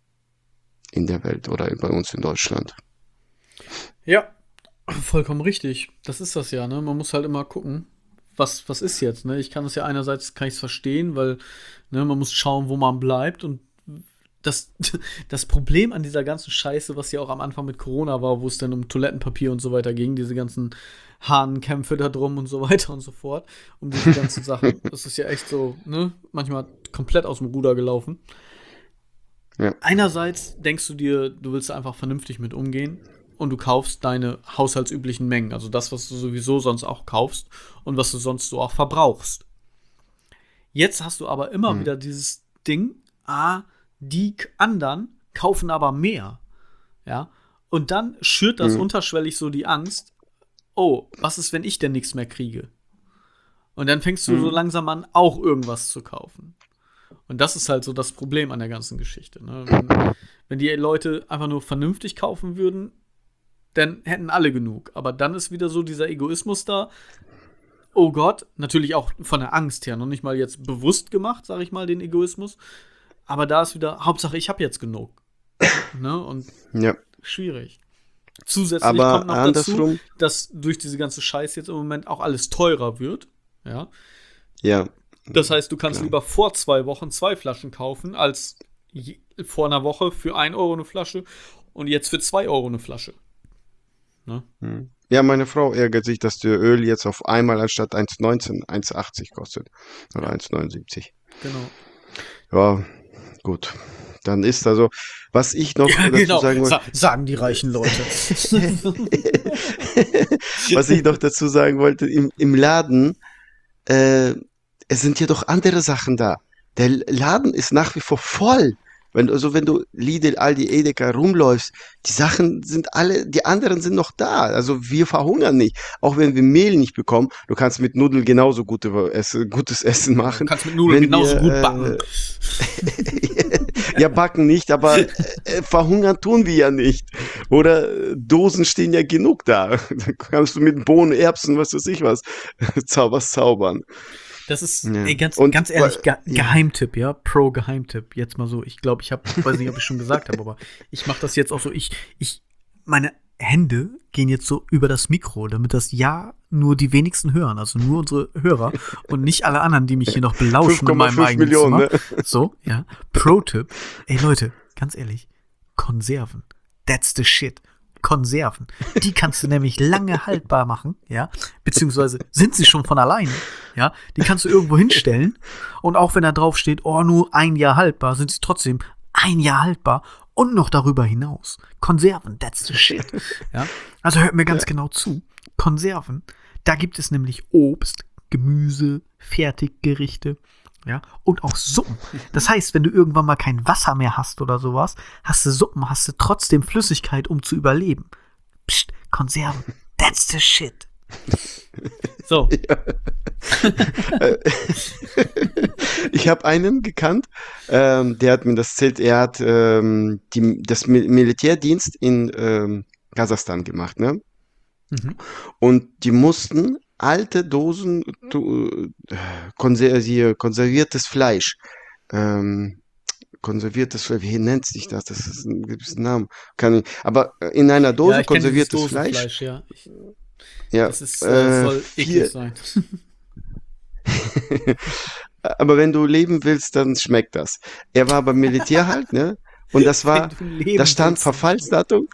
in der Welt oder bei uns in Deutschland. Ja, vollkommen richtig. Das ist das ja, ne? Man muss halt immer gucken, was, was ist jetzt, ne? Ich kann es ja einerseits, kann ich es verstehen, weil, ne, man muss schauen, wo man bleibt und das, das Problem an dieser ganzen Scheiße, was ja auch am Anfang mit Corona war, wo es dann um Toilettenpapier und so weiter ging, diese ganzen Hahnenkämpfe da drum und so weiter und so fort, um diese ganzen Sachen, das ist ja echt so, ne, manchmal komplett aus dem Ruder gelaufen. Ja. Einerseits denkst du dir, du willst da einfach vernünftig mit umgehen und du kaufst deine haushaltsüblichen Mengen, also das, was du sowieso sonst auch kaufst und was du sonst so auch verbrauchst. Jetzt hast du aber immer Mhm. wieder dieses Ding, ah, die k- anderen kaufen aber mehr, ja, und dann schürt das Mhm. unterschwellig so die Angst, oh, was ist, wenn ich denn nichts mehr kriege? Und dann fängst du so Mhm. langsam an, auch irgendwas zu kaufen. Und das ist halt so das Problem an der ganzen Geschichte. Ne? Wenn, wenn die Leute einfach nur vernünftig kaufen würden, dann hätten alle genug. Aber dann ist wieder so dieser Egoismus da. Oh Gott, natürlich auch von der Angst her, noch nicht mal jetzt bewusst gemacht, sage ich mal, den Egoismus. Aber da ist wieder, Hauptsache, ich habe jetzt genug. Ne? Und Ja, schwierig. Zusätzlich aber kommt noch dazu, andersrum, dass durch diese ganze Scheiße jetzt im Moment auch alles teurer wird. Ja. ja, Das heißt, du kannst Klar. lieber vor zwei Wochen zwei Flaschen kaufen, als je, vor einer Woche für ein Euro eine Flasche und jetzt für zwei Euro eine Flasche. Ne? Mhm. Ja, meine Frau ärgert sich, dass der Öl jetzt auf einmal anstatt eins neunzehn eins achtzig kostet oder Ja. eins neunundsiebzig. Genau. Ja, gut. Dann ist also, was ich noch Ja, dazu genau. sagen wollte, Sa sagen die reichen Leute. was ich noch dazu sagen wollte, im, im Laden, äh, es sind ja doch andere Sachen da. Der Laden ist nach wie vor voll. Wenn, also wenn du Lidl, Aldi, Edeka rumläufst, die Sachen sind alle, die anderen sind noch da. Also wir verhungern nicht. Auch wenn wir Mehl nicht bekommen, du kannst mit Nudeln genauso gute Essen, gutes Essen Du machen. kannst mit Nudeln Wenn genauso wir, gut äh, backen. Ja, backen nicht, aber äh, verhungern tun wir ja nicht. Oder äh, Dosen stehen ja genug da. Da kannst du mit Bohnen, Erbsen, was weiß ich was, zau was zaubern. Das ist, Ja. ey, ganz, Und ganz ehrlich, ge ja. Geheimtipp, ja, Pro-Geheimtipp. Jetzt mal so, ich glaube, ich habe, weiß nicht, ob ich schon gesagt habe, aber ich mache das jetzt auch so. Ich, ich, meine Hände gehen jetzt so über das Mikro, damit das ja nur die wenigsten hören, also nur unsere Hörer und nicht alle anderen, die mich hier noch belauschen in meinem eigenen Millionen, Zimmer. ne? So, ja. Pro-Tipp. Ey, Leute, ganz ehrlich, Konserven. That's the shit. Konserven. Die kannst du nämlich lange haltbar machen, ja, beziehungsweise sind sie schon von alleine, ja, die kannst du irgendwo hinstellen und auch wenn da drauf steht, oh, nur ein Jahr haltbar, sind sie trotzdem ein Jahr haltbar und noch darüber hinaus. Konserven, that's the shit, ja, also hört mir ganz ja. genau zu. Konserven, da gibt es nämlich Obst, Gemüse, Fertiggerichte, ja, und auch Suppen. Das heißt, wenn du irgendwann mal kein Wasser mehr hast oder sowas, hast du Suppen, hast du trotzdem Flüssigkeit, um zu überleben. Psst, Konserven. That's the shit. So. Ja. Ich habe einen gekannt, ähm, der hat mir das erzählt, er hat ähm, die, das Mi- Militärdienst in ähm, Kasachstan gemacht, ne? Mhm. Und die mussten alte Dosen du, äh, konser hier, konserviertes Fleisch. Ähm, konserviertes Fleisch, wie nennt sich das? Das ist ein gewisser Name. Kann ich, aber in einer Dose Ja, ich kenn dieses konserviertes Fleisch. Dosenfleisch, ja. Ich, Ja, das ist, äh, äh, soll vier, eklig sein. aber wenn du leben willst, dann schmeckt das. Er war beim Militär halt, ne? Und das war, Wenn du leben da stand willst, dann Verfallsdatum.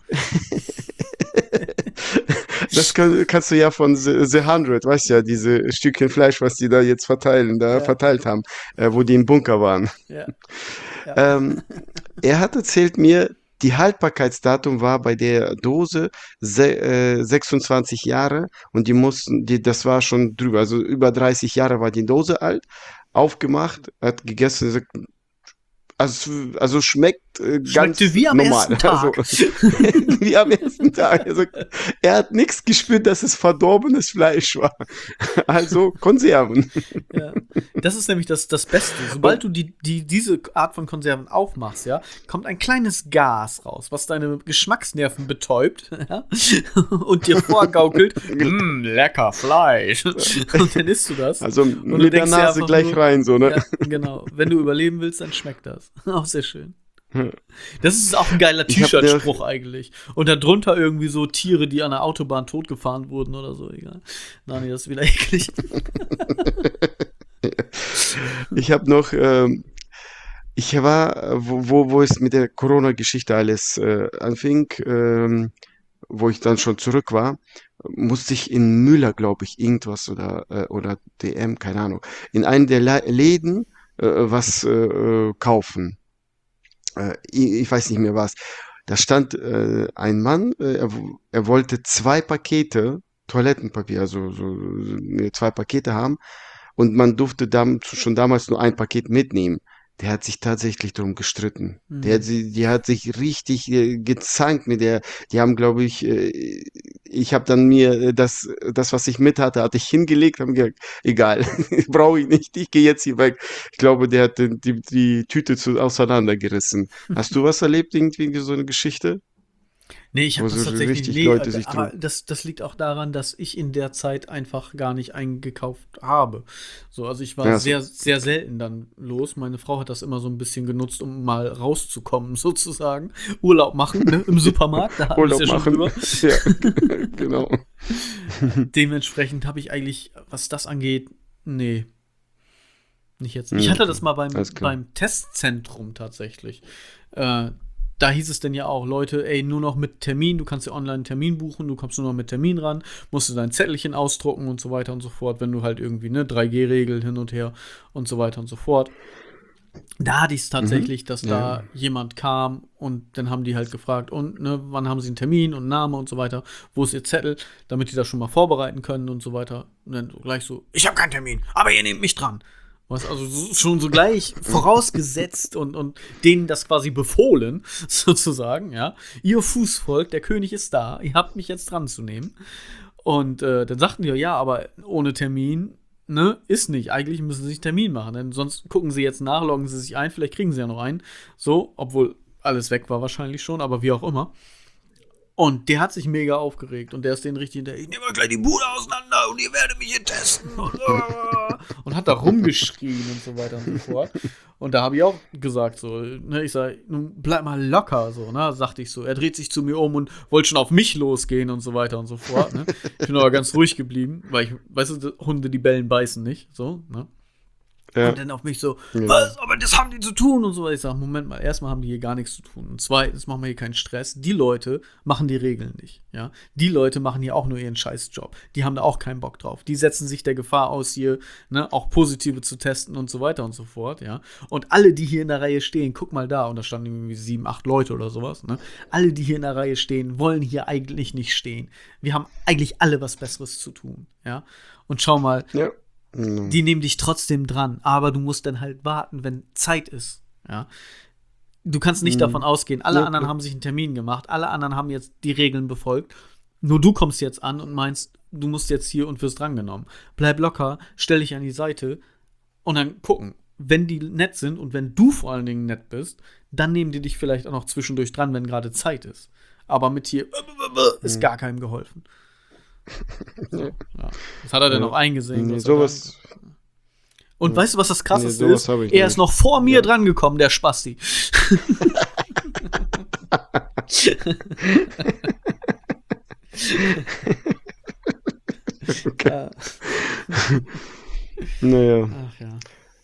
Das kann, kannst du ja von The, The Hundred, weißt ja, diese Stückchen Fleisch, was die da jetzt verteilen, da Ja. verteilt haben, äh, wo die im Bunker waren. Ja. Ja. Ähm, er hat erzählt mir, die Haltbarkeitsdatum war bei der Dose se äh, sechsundzwanzig Jahre und die mussten, die, das war schon drüber, also über dreißig Jahre war die Dose alt, aufgemacht, hat gegessen, gesagt, also, also schmeckt äh, ganz Schmeckte wie am normal. ersten Tag. Also, wie am ersten Tag. Also, er hat nichts gespürt, dass es verdorbenes Fleisch war. Also Konserven. Ja. Das ist nämlich das, das Beste. Sobald du die, die, diese Art von Konserven aufmachst, ja, kommt ein kleines Gas raus, was deine Geschmacksnerven betäubt, ja, und dir vorgaukelt, mmm, lecker Fleisch. Und dann isst du das. Also und du mit der denkst dir Nase einfach gleich nur, rein, so, ne? Ja, genau. Wenn du überleben willst, dann schmeckt das. Auch sehr schön. Das ist auch ein geiler Ich hab T-Shirt-Spruch eigentlich. Und darunter irgendwie so Tiere, die an der Autobahn totgefahren wurden oder so. Egal. Nein, nee, das ist wieder eklig. Ich habe noch, ähm, ich war, wo, wo, wo es mit der Corona-Geschichte alles äh, anfing, ähm, wo ich dann schon zurück war, musste ich in Müller, glaube ich, irgendwas oder, äh, oder D M, keine Ahnung, in einen der La Läden äh, was äh, äh, kaufen. Äh, ich, ich weiß nicht mehr was. Da stand äh, ein Mann, äh, er, w- er wollte zwei Pakete Toilettenpapier, also so, so, ne, zwei Pakete haben und man durfte dam schon damals nur ein Paket mitnehmen. Der hat sich tatsächlich darum gestritten. Der hat Mhm. sie, die hat sich richtig äh, gezankt mit der. Die haben, glaube ich, äh, ich habe dann mir äh, das, das, was ich mit hatte, hatte ich hingelegt, haben gesagt, egal, brauche ich nicht, ich gehe jetzt hier weg. Ich glaube, der hat die, die, die Tüte zu, auseinandergerissen. Hast du was erlebt, irgendwie so eine Geschichte, Nee, ich wo habe so das tatsächlich, richtig nee, Leute äh, sich aber drum. das, das liegt auch daran, dass ich in der Zeit einfach gar nicht eingekauft habe. So, also ich war Ja, so, sehr, sehr selten dann los. Meine Frau hat das immer so ein bisschen genutzt, um mal rauszukommen, sozusagen. Urlaub machen, ne, im Supermarkt, da hatten wir es Urlaub ja schon machen. drüber. Ja, genau. Dementsprechend habe ich eigentlich, was das angeht, nee, nicht jetzt. Ich Hm, hatte das okay, mal beim, alles klar. beim Testzentrum tatsächlich. Äh, da hieß es denn ja auch, Leute, ey, nur noch mit Termin, du kannst ja online einen Termin buchen, du kommst nur noch mit Termin ran, musst du dein Zettelchen ausdrucken und so weiter und so fort, wenn du halt irgendwie, ne, drei G-Regel hin und her und so weiter und so fort. Da hatte ich es Mhm. tatsächlich, dass Ja. da jemand kam und dann haben die halt gefragt, und, ne, wann haben sie einen Termin und Name und so weiter, wo ist ihr Zettel, damit die das schon mal vorbereiten können und so weiter. Und dann so gleich so, ich habe keinen Termin, aber ihr nehmt mich dran. Was, also so, schon so gleich vorausgesetzt und, und denen das quasi befohlen, sozusagen, ja. Ihr Fußvolk, der König ist da, ihr habt mich jetzt dran zu nehmen. Und äh, dann sagten die, ja, aber ohne Termin, ne, ist nicht. Eigentlich müssen sie sich Termin machen, denn sonst gucken sie jetzt nach, loggen sie sich ein, vielleicht kriegen sie ja noch einen. So, obwohl alles weg war wahrscheinlich schon, aber wie auch immer. Und der hat sich mega aufgeregt und der ist den richtig hinterher, ich nehme euch gleich die Bude auseinander und ihr werdet mich hier testen und, und hat da rumgeschrien und so weiter und so fort. Und da habe ich auch gesagt so, ne, ich sag, nun bleib mal locker, so, ne, sagte ich so. Er dreht sich zu mir um und wollte schon auf mich losgehen und so weiter und so fort, ne. Ich bin aber ganz ruhig geblieben, weil ich, weißt du, Hunde, die bellen, beißen nicht, so, ne. Ja. Und dann auf mich so, ja. Was, aber das haben die zu tun und so. Ich sage, Moment mal, erstmal haben die hier gar nichts zu tun. Und zweitens machen wir hier keinen Stress. Die Leute machen die Regeln nicht, ja. Die Leute machen hier auch nur ihren Scheißjob. Die haben da auch keinen Bock drauf. Die setzen sich der Gefahr aus, hier, ne, auch Positive zu testen und so weiter und so fort, ja. Und alle, die hier in der Reihe stehen, guck mal da, und da standen irgendwie sieben, acht Leute oder sowas, ne. Alle, die hier in der Reihe stehen, wollen hier eigentlich nicht stehen. Wir haben eigentlich alle was Besseres zu tun, ja. Und schau mal, ja. Die nehmen dich trotzdem dran, aber du musst dann halt warten, wenn Zeit ist, ja. Du kannst nicht mhm. davon ausgehen, alle ja, anderen ja. haben sich einen Termin gemacht, alle anderen haben jetzt die Regeln befolgt, nur du kommst jetzt an und meinst, du musst jetzt hier und wirst drangenommen. Bleib locker, stell dich an die Seite und dann gucken. Wenn die nett sind und wenn du vor allen Dingen nett bist, dann nehmen die dich vielleicht auch noch zwischendurch dran, wenn gerade Zeit ist. Aber mit hier ist mhm. gar keinem geholfen. So, ja. Das hat er dann auch eingesehen. Nee, sowas. Und weißt du, was das Krasseste nee, ist? Er nicht. Ist noch vor mir ja. dran gekommen, der Spasti. Okay. Ja. Naja. Ach ja.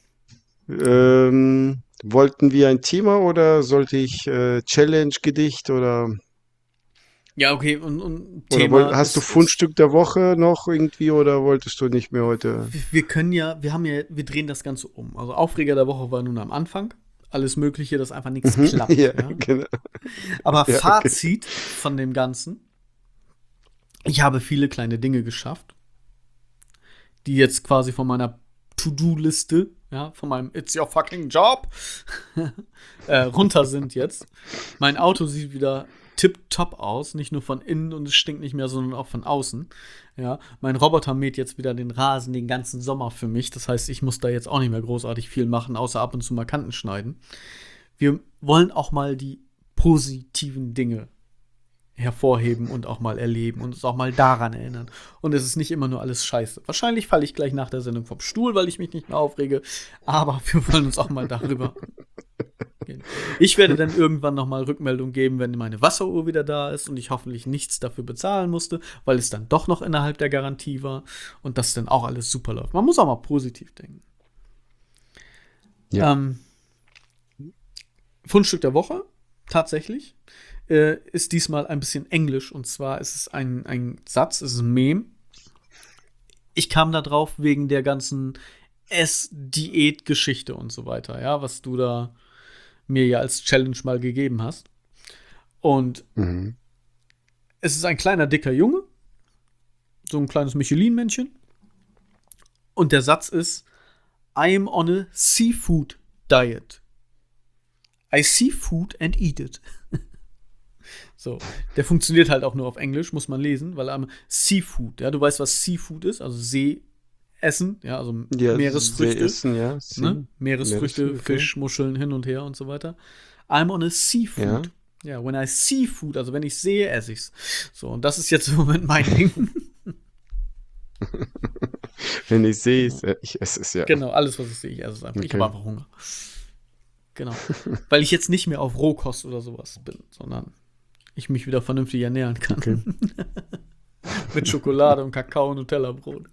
Ähm, wollten wir ein Thema oder sollte ich äh, Challenge-Gedicht oder. Ja, okay, und, und Thema. Wollt, hast ist, du Fundstück der Woche noch irgendwie oder wolltest du nicht mehr heute? Wir, wir können ja, wir haben ja, wir drehen das Ganze um. Also Aufreger der Woche war nun am Anfang. Alles Mögliche, dass einfach nichts klappt. ja, ja. Genau. Aber ja, Fazit okay. von dem Ganzen: Ich habe viele kleine Dinge geschafft, die jetzt quasi von meiner To-Do-Liste, ja, von meinem It's your fucking job äh, runter sind jetzt. Mein Auto sieht wieder tipptopp aus, nicht nur von innen und es stinkt nicht mehr, sondern auch von außen. Ja, mein Roboter mäht jetzt wieder den Rasen den ganzen Sommer für mich. Das heißt, ich muss da jetzt auch nicht mehr großartig viel machen, außer ab und zu mal Kanten schneiden. Wir wollen auch mal die positiven Dinge hervorheben und auch mal erleben und uns auch mal daran erinnern. Und es ist nicht immer nur alles scheiße. Wahrscheinlich falle ich gleich nach der Sendung vom Stuhl, weil ich mich nicht mehr aufrege, aber wir wollen uns auch mal darüber gehen. Ich werde dann irgendwann noch mal Rückmeldung geben, wenn meine Wasseruhr wieder da ist und ich hoffentlich nichts dafür bezahlen musste, weil es dann doch noch innerhalb der Garantie war und das dann auch alles super läuft. Man muss auch mal positiv denken. Ja. Ähm, Fundstück der Woche, tatsächlich, äh, ist diesmal ein bisschen Englisch. Und zwar ist es ein, ein Satz, es ist ein Meme. Ich kam da drauf wegen der ganzen Ess-Diät-Geschichte und so weiter, ja, was du da mir ja als Challenge mal gegeben hast. Und mhm. es ist ein kleiner, dicker Junge, so ein kleines Michelin-Männchen. Und der Satz ist: I am on a seafood diet. I see food and eat it. So, der funktioniert halt auch nur auf Englisch, muss man lesen, weil am Seafood, ja, du weißt, was Seafood ist, also Seeessen, ja, also ja, Meeresfrüchte, Seeessen, ja. See. Ne? Meeresfrüchte, Meeresfrüchte, Fisch, Muscheln hin und her und so weiter. I'm on a seafood. Ja, ja, when I see food, also wenn ich sehe, esse ich's. So, und das ist jetzt im Moment mein Ding. Wenn ich sehe, ich esse es, ja. Genau, alles, was ich sehe, ich esse es einfach. Okay. Ich habe einfach Hunger. Genau. Weil ich jetzt nicht mehr auf Rohkost oder sowas bin, sondern ich mich wieder vernünftig ernähren kann. Okay. Mit Schokolade und Kakao und Nutella-Brot.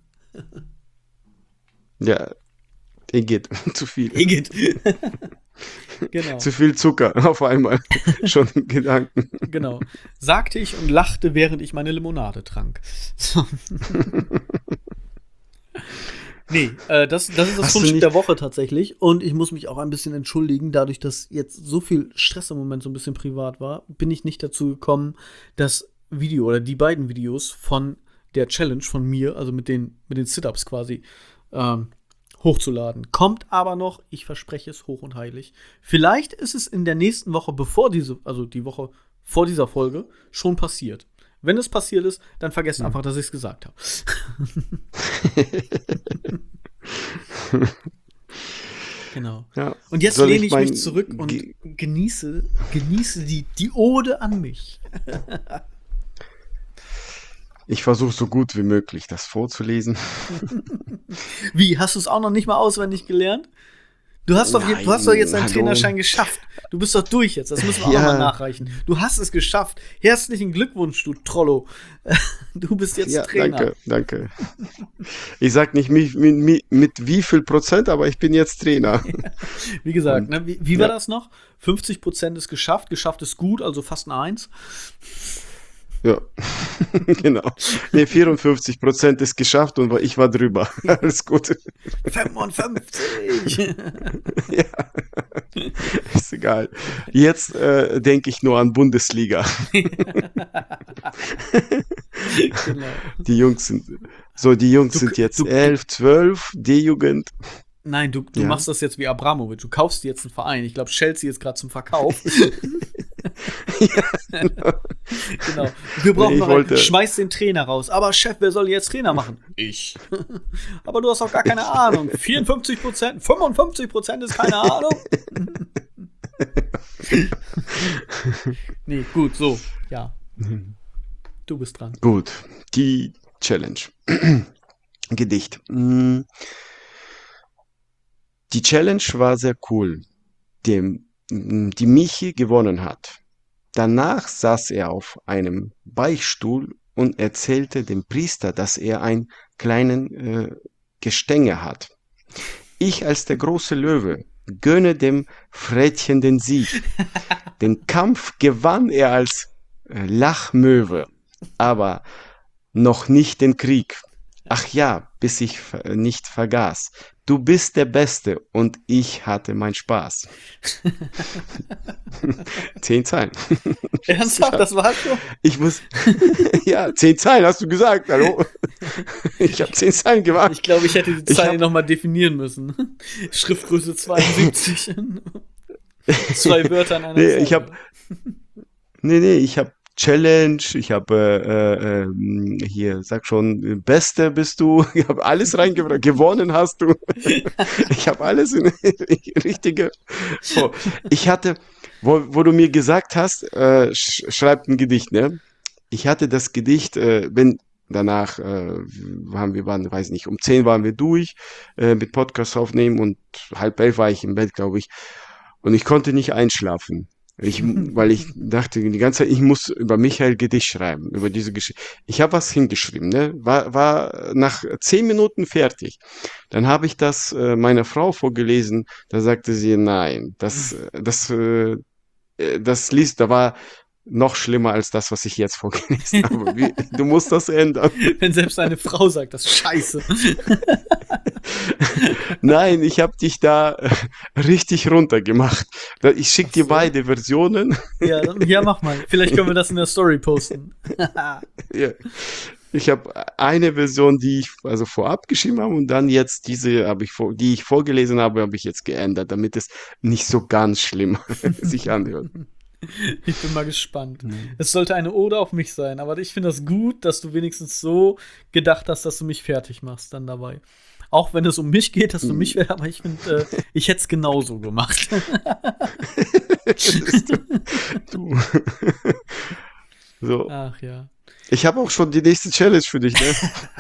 Ja, Igitt. Zu viel. Igitt. Genau. Zu viel Zucker auf einmal. Schon Gedanken. Genau. Sagte ich und lachte, während ich meine Limonade trank. So. Nee, äh, das, das ist das Fundstück der Woche tatsächlich. Und ich muss mich auch ein bisschen entschuldigen, dadurch, dass jetzt so viel Stress im Moment so ein bisschen privat war, bin ich nicht dazu gekommen, das Video oder die beiden Videos von der Challenge von mir, also mit den, mit den Sit-Ups quasi, ähm, hochzuladen. Kommt aber noch, ich verspreche es hoch und heilig. Vielleicht ist es in der nächsten Woche, bevor diese, also die Woche vor dieser Folge, schon passiert. Wenn es passiert ist, dann vergesst ja. einfach, dass ich es gesagt habe. Genau. Ja. Und jetzt Soll lehne ich, ich mich zurück und ge- genieße, genieße die, die Ode an mich. Ich versuche so gut wie möglich das vorzulesen. Wie, hast du es auch noch nicht mal auswendig gelernt? Du hast doch, je- du hast doch jetzt deinen Nein, hallo. Trainerschein geschafft. Du bist doch durch jetzt. Das müssen wir auch Ja. noch mal nachreichen. Du hast es geschafft. Herzlichen Glückwunsch, du Trollo. Du bist jetzt Ja, Trainer. danke, danke. Ich sag nicht mit, mit, mit, mit wie viel Prozent, aber ich bin jetzt Trainer. Wie gesagt, Und- ne, wie, wie war ja. das noch? fünfzig Prozent ist geschafft. Geschafft ist gut, also fast eine Eins. Ja, genau. Nee, vierundfünfzig Prozent ist geschafft und ich war drüber. Alles gut. fünfundfünfzig. Ja. Ist egal. Jetzt äh, denke ich nur an Bundesliga. Genau. Die Jungs sind, so die Jungs Du- sind jetzt du- elf, zwölf, D-Jugend. Nein, du, du Ja. machst das jetzt wie Abramovic. Du kaufst dir jetzt einen Verein. Ich glaube, Chelsea ist gerade zum Verkauf. Genau. Wir brauchen Nee, ich noch einen. wollte- Schmeiß den Trainer raus. Aber Chef, wer soll jetzt Trainer machen? Ich. Aber du hast doch gar keine Ahnung. vierundfünfzig Prozent, fünfundfünfzig Prozent ist keine Ahnung. Nee, gut, so. Ja. Du bist dran. Gut, die Challenge. Gedicht. Mm. Die Challenge war sehr cool, die, die Michi gewonnen hat. Danach saß er auf einem Beichtstuhl und erzählte dem Priester, dass er einen kleinen äh, Gestänge hat. Ich als der große Löwe gönne dem Frettchen den Sieg. Den Kampf gewann er als äh, Lachmöwe, aber noch nicht den Krieg. Ach ja, bis ich ver- nicht vergaß. Du bist der Beste und ich hatte meinen Spaß. Zehn Zeilen. Ernsthaft, das war's schon? Ich muss, ja, zehn Zeilen hast du gesagt, hallo? Ich habe zehn Zeilen gemacht. Ich glaube, ich hätte die Ich Zeile hab- nochmal definieren müssen. Schriftgröße zweiundsiebzig. Zwei Wörter in einer Nee, Zeile. ich hab- Nee, nee, ich habe Challenge, ich habe äh, ähm, hier, sag schon, Beste bist du, ich habe alles reingebracht, gewonnen hast du. Ich habe alles in richtige. So, ich hatte, wo, wo du mir gesagt hast, äh, sch schreib ein Gedicht, ne? Ich hatte das Gedicht, äh, wenn danach äh, haben wir waren, weiß nicht, um zehn waren wir durch äh, mit Podcast aufnehmen und halb elf war ich im Bett, glaube ich, und ich konnte nicht einschlafen. Ich, weil ich dachte die ganze Zeit, ich muss über Michael Gedicht schreiben, über diese Geschichte. Ich habe was hingeschrieben, ne? War, war nach zehn Minuten fertig. Dann habe ich das äh, meiner Frau vorgelesen. Da sagte sie, nein, das, äh, das, äh, äh, das liest, da war noch schlimmer als das, was ich jetzt vorgelesen habe. Wie, du musst das ändern. Wenn selbst eine Frau sagt, das ist scheiße. Nein, ich habe dich da äh, richtig runtergemacht. Da, ich schicke dir so. beide Versionen. Ja, dann- ja, mach mal. Vielleicht können wir das in der Story posten. Ja. Ich habe eine Version, die ich also vorab geschrieben habe und dann jetzt diese, habe ich vor, die ich vorgelesen habe, habe ich jetzt geändert, damit es nicht so ganz schlimm sich anhört. Ich bin mal gespannt. Es sollte eine Ode auf mich sein, aber ich finde das gut, dass du wenigstens so gedacht hast, dass du mich fertig machst dann dabei. Auch wenn es um mich geht, dass du mich, aber ich finde, äh, ich hätte es genauso gemacht. Du. So, Ach ja. ich habe auch schon die nächste Challenge für dich, ne?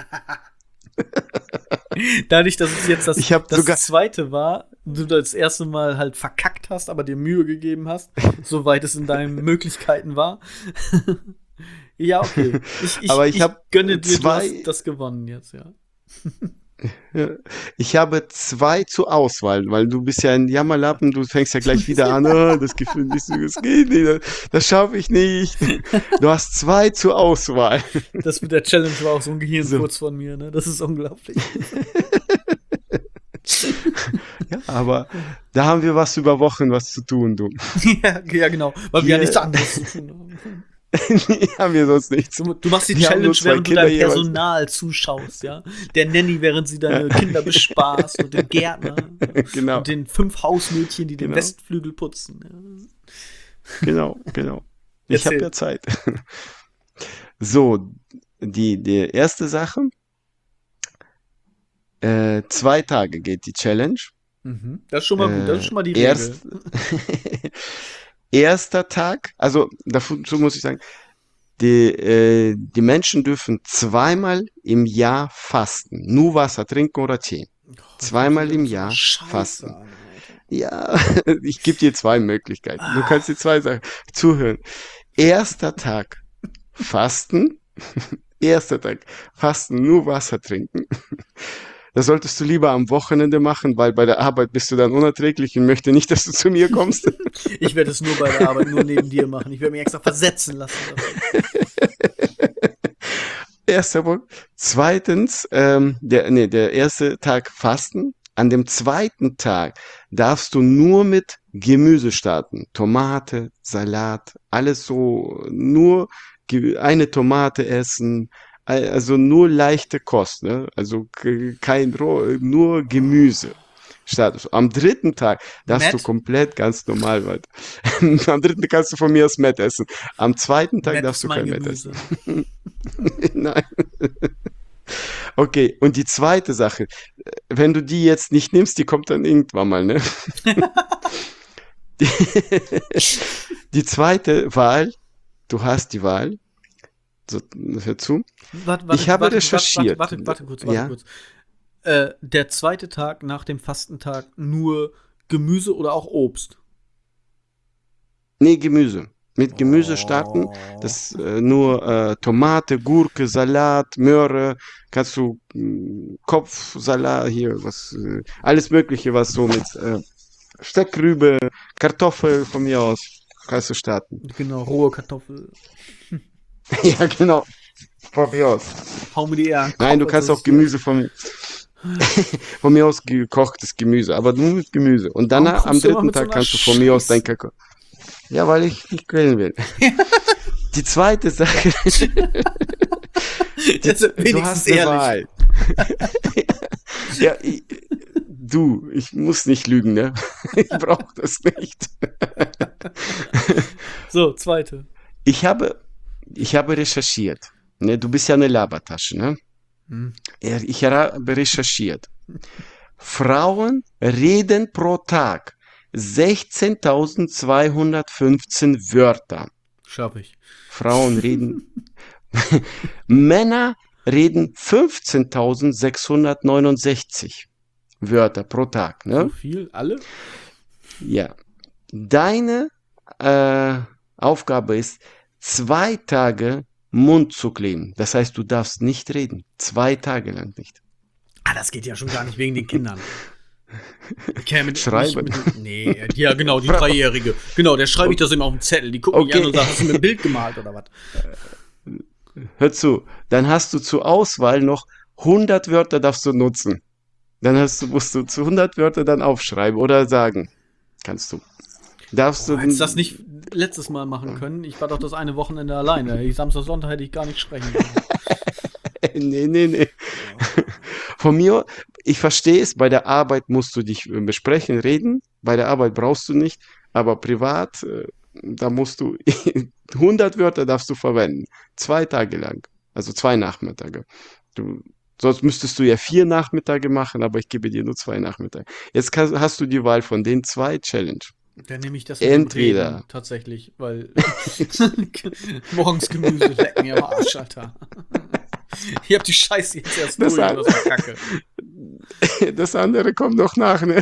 Dadurch, dass es jetzt das, Ich hab das sogar- zweite war, du das erste Mal halt verkackt hast, aber dir Mühe gegeben hast, soweit es in deinen Möglichkeiten war. Ja, okay. Ich, ich, Aber ich hab gönne dir, zwei- du hast das gewonnen jetzt, ja. Ja. Ich habe zwei zur Auswahl, weil du bist ja ein Jammerlappen, du fängst ja gleich wieder an, oh, das Gefühl, das, das geht nicht, das schaffe ich nicht. Du hast zwei zur Auswahl. Das mit der Challenge war auch so ein Gehirnfurz von mir, ne? Das ist unglaublich. Ja, aber da haben wir was über Wochen was zu tun, du. ja, ja, genau. Weil wir ja Hier- nichts anderes zu tun haben. Haben wir sonst nichts. Du, du machst die Wir haben Challenge, nur zwei während du Kinder deinem jeweils. Personal zuschaust, ja. Der Nanny, während sie deine Kinder bespaßt und den Gärtner. Genau. Und den fünf Hausmädchen, die den Genau. Westflügel putzen. Ja. Genau, genau. Ich habe Erzähl. ja Zeit. So, die, die erste Sache. Äh, zwei Tage geht die Challenge. Mhm. Das ist schon mal gut, das ist schon mal die Äh, erst- Regel. Erster Tag, also dazu muss ich sagen, Die, äh, die Menschen dürfen zweimal im Jahr fasten. Nur Wasser trinken oder Tee. Zweimal im Jahr fasten. An, Ja, ich gebe dir zwei Möglichkeiten. Du kannst dir zwei Sachen zuhören. Erster Tag fasten. Erster Tag fasten, nur Wasser trinken. Das solltest du lieber am Wochenende machen, weil bei der Arbeit bist du dann unerträglich und möchte nicht, dass du zu mir kommst. Ich werde es nur bei der Arbeit, nur neben dir machen. Ich werde mich extra versetzen lassen. Erster Punkt. Zweitens, ähm, der, nee, der erste Tag Fasten. An dem zweiten Tag darfst du nur mit Gemüse starten. Tomate, Salat, alles so, nur ge- eine Tomate essen, al- also nur leichte Kost, ne? Also ke- kein Roh, nur Gemüse. Startest. Am dritten Tag darfst du Matt? komplett ganz normal weiter. Am dritten Tag kannst du von mir aus Met essen. Am zweiten Tag Matt darfst ist du mein kein Met Gemüse. essen. Nein. Okay, und die zweite Sache, wenn du die jetzt nicht nimmst, die kommt dann irgendwann mal, ne? Die, die zweite Wahl, du hast die Wahl, so, hör zu. Warte, warte, Ich habe warte, recherchiert. Warte, warte, warte kurz, warte Ja? kurz. Äh, der zweite Tag nach dem Fastentag nur Gemüse oder auch Obst? Nee, Gemüse. Mit Gemüse starten, das äh, nur äh, Tomate, Gurke, Salat, Möhre, kannst du mh, Kopfsalat hier, was äh, alles Mögliche, was so mit äh, Steckrübe, Kartoffel von mir aus, kannst du starten. Genau, rohe Kartoffel. Ja, genau. Von mir aus. Hau mir die eher an den Nein, du Kopf, kannst als auch dass ich- Gemüse von mir. Von mir aus gekochtes Gemüse, aber nur mit Gemüse. Und Warum danach, am kommst du immer dritten mit so Tag, einer kannst du von mir aus dein Scheiße? Kakao. Ja, weil ich dich quälen will. Die zweite Sache, Jetzt sind du wenigstens hast eine ehrlich. Wahl. Ja, ich, du, ich muss nicht lügen, ne? Ich brauche das nicht. So, zweite. Ich habe, ich habe recherchiert. Ne? Du bist ja eine Labertasche, ne? Hm. Ja, ich habe recherchiert. Frauen reden pro Tag sechzehntausendzweihundertfünfzehn Wörter. Schaff ich. Frauen reden. Männer reden fünfzehntausendsechshundertneunundsechzig Wörter pro Tag. So Ne? viel? Alle? Ja. Deine äh, Aufgabe ist, zwei Tage Mund zu kleben. Das heißt, du darfst nicht reden. Zwei Tage lang nicht. Ah, das geht ja schon gar nicht wegen den Kindern. Ich kann ja mit, Schreiben. nicht mit, nee, ja genau, die Dreijährige. Genau, der schreibe ich das immer auf dem Zettel. Die gucken mich Okay. an und sagen, hast du mir ein Bild gemalt oder was? Hör zu, dann hast du zur Auswahl noch hundert Wörter darfst du nutzen. Dann hast du, musst du zu hundert Wörter dann aufschreiben oder sagen. Kannst du. Darfst Oh, du. hättest du das nicht letztes Mal machen können? Ich war doch das eine Wochenende alleine. Ich, Samstag, Sonntag hätte ich gar nicht sprechen können. Nee, nee, nee. Von mir, ich verstehe es, bei der Arbeit musst du dich äh, besprechen, reden. Bei der Arbeit brauchst du nicht, aber privat, äh, da musst du hundert Wörter darfst du verwenden. Zwei Tage lang. Also zwei Nachmittage. Du, sonst müsstest du ja vier Nachmittage machen, aber ich gebe dir nur zwei Nachmittage. Jetzt kann, hast du die Wahl von den zwei Challenge. Dann nehme ich das mit dem Entweder. Reden tatsächlich, weil morgens Gemüse lecken ja am Arsch, Alter. Ich hab die Scheiße jetzt erst Das durch, hat- das war Kacke. Das andere kommt noch nach, ne?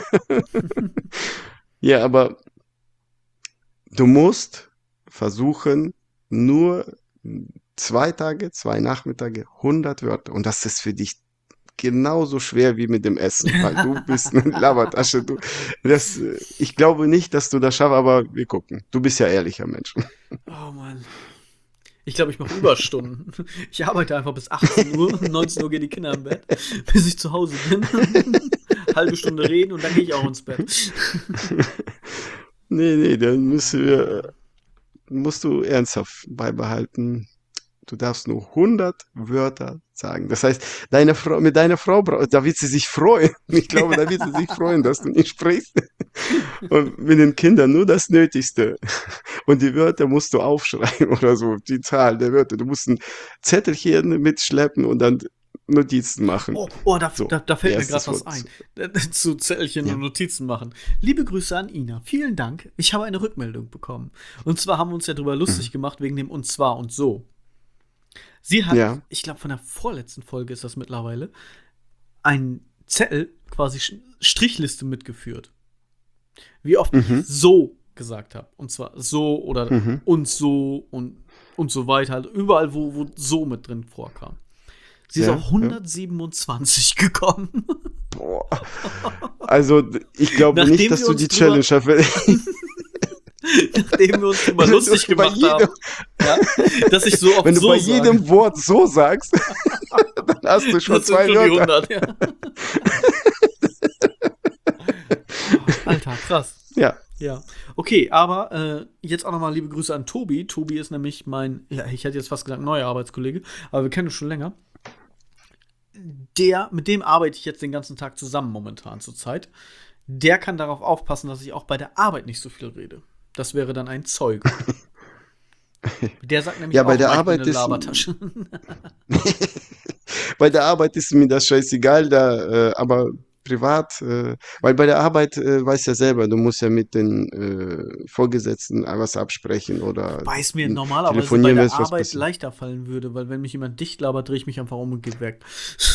Ja, aber du musst versuchen, nur zwei Tage, zwei Nachmittage, hundert Wörter. Und das ist für dich genauso schwer wie mit dem Essen, weil du bist eine Labertasche. Du, das, äh, ich glaube nicht, dass du das schaffst, aber wir gucken. Du bist ja ehrlicher Mensch. Oh Mann. Ich glaube, ich mache Überstunden. Ich arbeite einfach bis achtzehn Uhr, neunzehn Uhr gehen die Kinder im Bett, bis ich zu Hause bin. Halbe Stunde reden und dann gehe ich auch ins Bett. Nee, nee, dann müssen wir, musst du ernsthaft beibehalten. Du darfst nur hundert Wörter sagen. Das heißt, deine Frau, mit deiner Frau, bra- da wird sie sich freuen. Ich glaube, da wird sie sich freuen, dass du nicht sprichst. Und mit den Kindern nur das Nötigste. Und die Wörter musst du aufschreiben oder so, die Zahl der Wörter. Du musst ein Zettelchen mitschleppen und dann Notizen machen. Oh, oh da, So, da, da fällt mir erstes gerade was Wort. ein. Zu Zettelchen Ja. und Notizen machen. Liebe Grüße an Ina. Vielen Dank. Ich habe eine Rückmeldung bekommen. Und zwar haben wir uns ja drüber lustig gemacht wegen dem und zwar und so. Sie hat, Ja. ich glaube, von der vorletzten Folge ist das mittlerweile, einen Zettel, quasi Sch- Strichliste mitgeführt. Wie oft Mhm. ich so gesagt habe. Und zwar so oder Mhm. und so und, und so weiter. Halt überall, wo, wo so mit drin vorkam. Sie ist Ja, auf hundertsiebenundzwanzig gekommen. Boah. Also, ich glaube Nachdem nicht, dass wir du uns die drüber- Challenge erfüllst. Nachdem wir uns drüber lustig Bei gemacht jedem- haben. Ja, dass ich so oft Wenn du so bei sage. jedem Wort so sagst, dann hast du schon Das sind zwei schon die Wörter. hundert, ja. Alter, krass. Ja. Ja. Okay, aber äh, jetzt auch nochmal liebe Grüße an Tobi. Tobi ist nämlich mein, ja, ich hätte jetzt fast gesagt, neuer Arbeitskollege, aber wir kennen uns schon länger. Der, mit dem arbeite ich jetzt den ganzen Tag zusammen momentan zurzeit. Der kann darauf aufpassen, dass ich auch bei der Arbeit nicht so viel rede. Das wäre dann ein Zeuge. Der sagt nämlich Ja, auch, bei der mal, ich Arbeit bin eine ist- Labertasche. Bei der Arbeit ist mir das scheißegal, da, äh, aber privat, äh, weil bei der Arbeit, äh, weißt ja selber, du musst ja mit den äh, Vorgesetzten was absprechen oder Wobei es mir n- normalerweise bei telefonieren, der wenn es was Arbeit passiert. leichter fallen würde, weil wenn mich jemand dicht labert, drehe ich mich einfach um und gehe weg.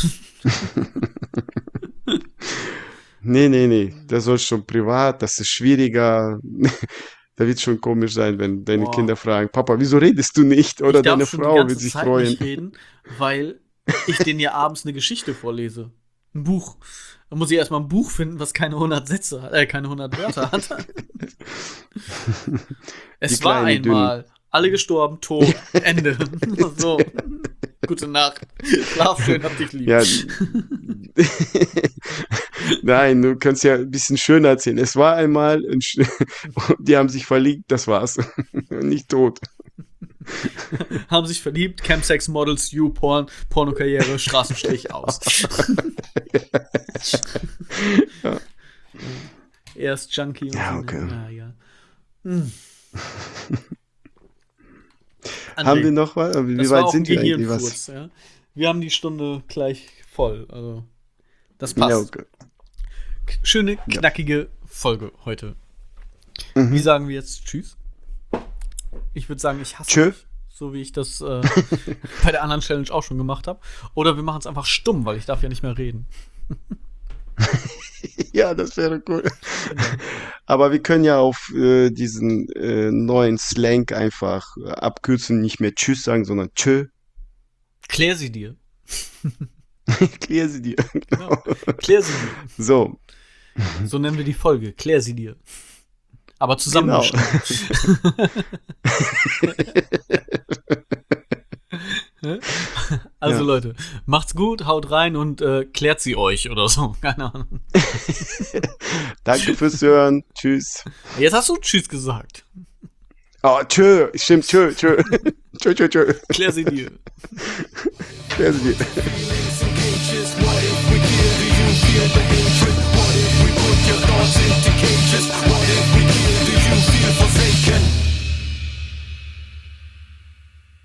Nee, nee, nee, das soll schon privat, das ist schwieriger. Da wird schon komisch sein, wenn deine Boah. Kinder fragen, Papa, wieso redest du nicht? Oder ich darf deine schon die Frau ganze wird sich Zeit freuen. nicht reden, weil ich denen ja abends eine Geschichte vorlese. Ein Buch. Da muss ich erstmal ein Buch finden, was keine hundert Sätze hat, äh, keine hundert Wörter hat. Es Die war kleinen, einmal. Alle gestorben, tot, Ende. So. Gute Nacht. Schlaf schön, hab dich lieb. Ja. Nein, du kannst ja ein bisschen schöner erzählen. Es war einmal, ein Sch die haben sich verliebt, das war's. Nicht tot. Haben sich verliebt, Campsex Models, You-Porn, Pornokarriere, Straßenstrich aus. Ja. Erst Junkie und Ja, so. okay. Ja, ja. Hm. Haben wir André, noch was? Wie das war weit auch ein sind wir eigentlich? Was? Gehirnfurz, ja. Wir haben die Stunde gleich voll. Also, das passt. Ja, okay. Schöne, knackige Folge heute. Mhm. Wie sagen wir jetzt Tschüss? Ich würde sagen, ich hasse Tschö. dich, so wie ich das äh, bei der anderen Challenge auch schon gemacht habe. Oder wir machen es einfach stumm, weil ich darf ja nicht mehr reden. Ja, das wäre cool. Aber wir können ja auf äh, diesen äh, neuen Slang einfach äh, abkürzen, nicht mehr Tschüss sagen, sondern Tschö. Klär sie dir. Klär sie dir. Genau. Klär sie dir. So. So nennen wir die Folge. Klär sie dir. Aber zusammen. Genau. Also Ja. Leute, macht's gut, haut rein und äh, klärt sie euch oder so. Keine Ahnung. Danke fürs Hören. Tschüss. Jetzt hast du Tschüss gesagt. Oh, tschö. Stimmt, tschö, tschö. Tschö, tschö, tschö. Klär sie dir. Klär sie dir. Feeling so anxious, what if we give you feel the interest?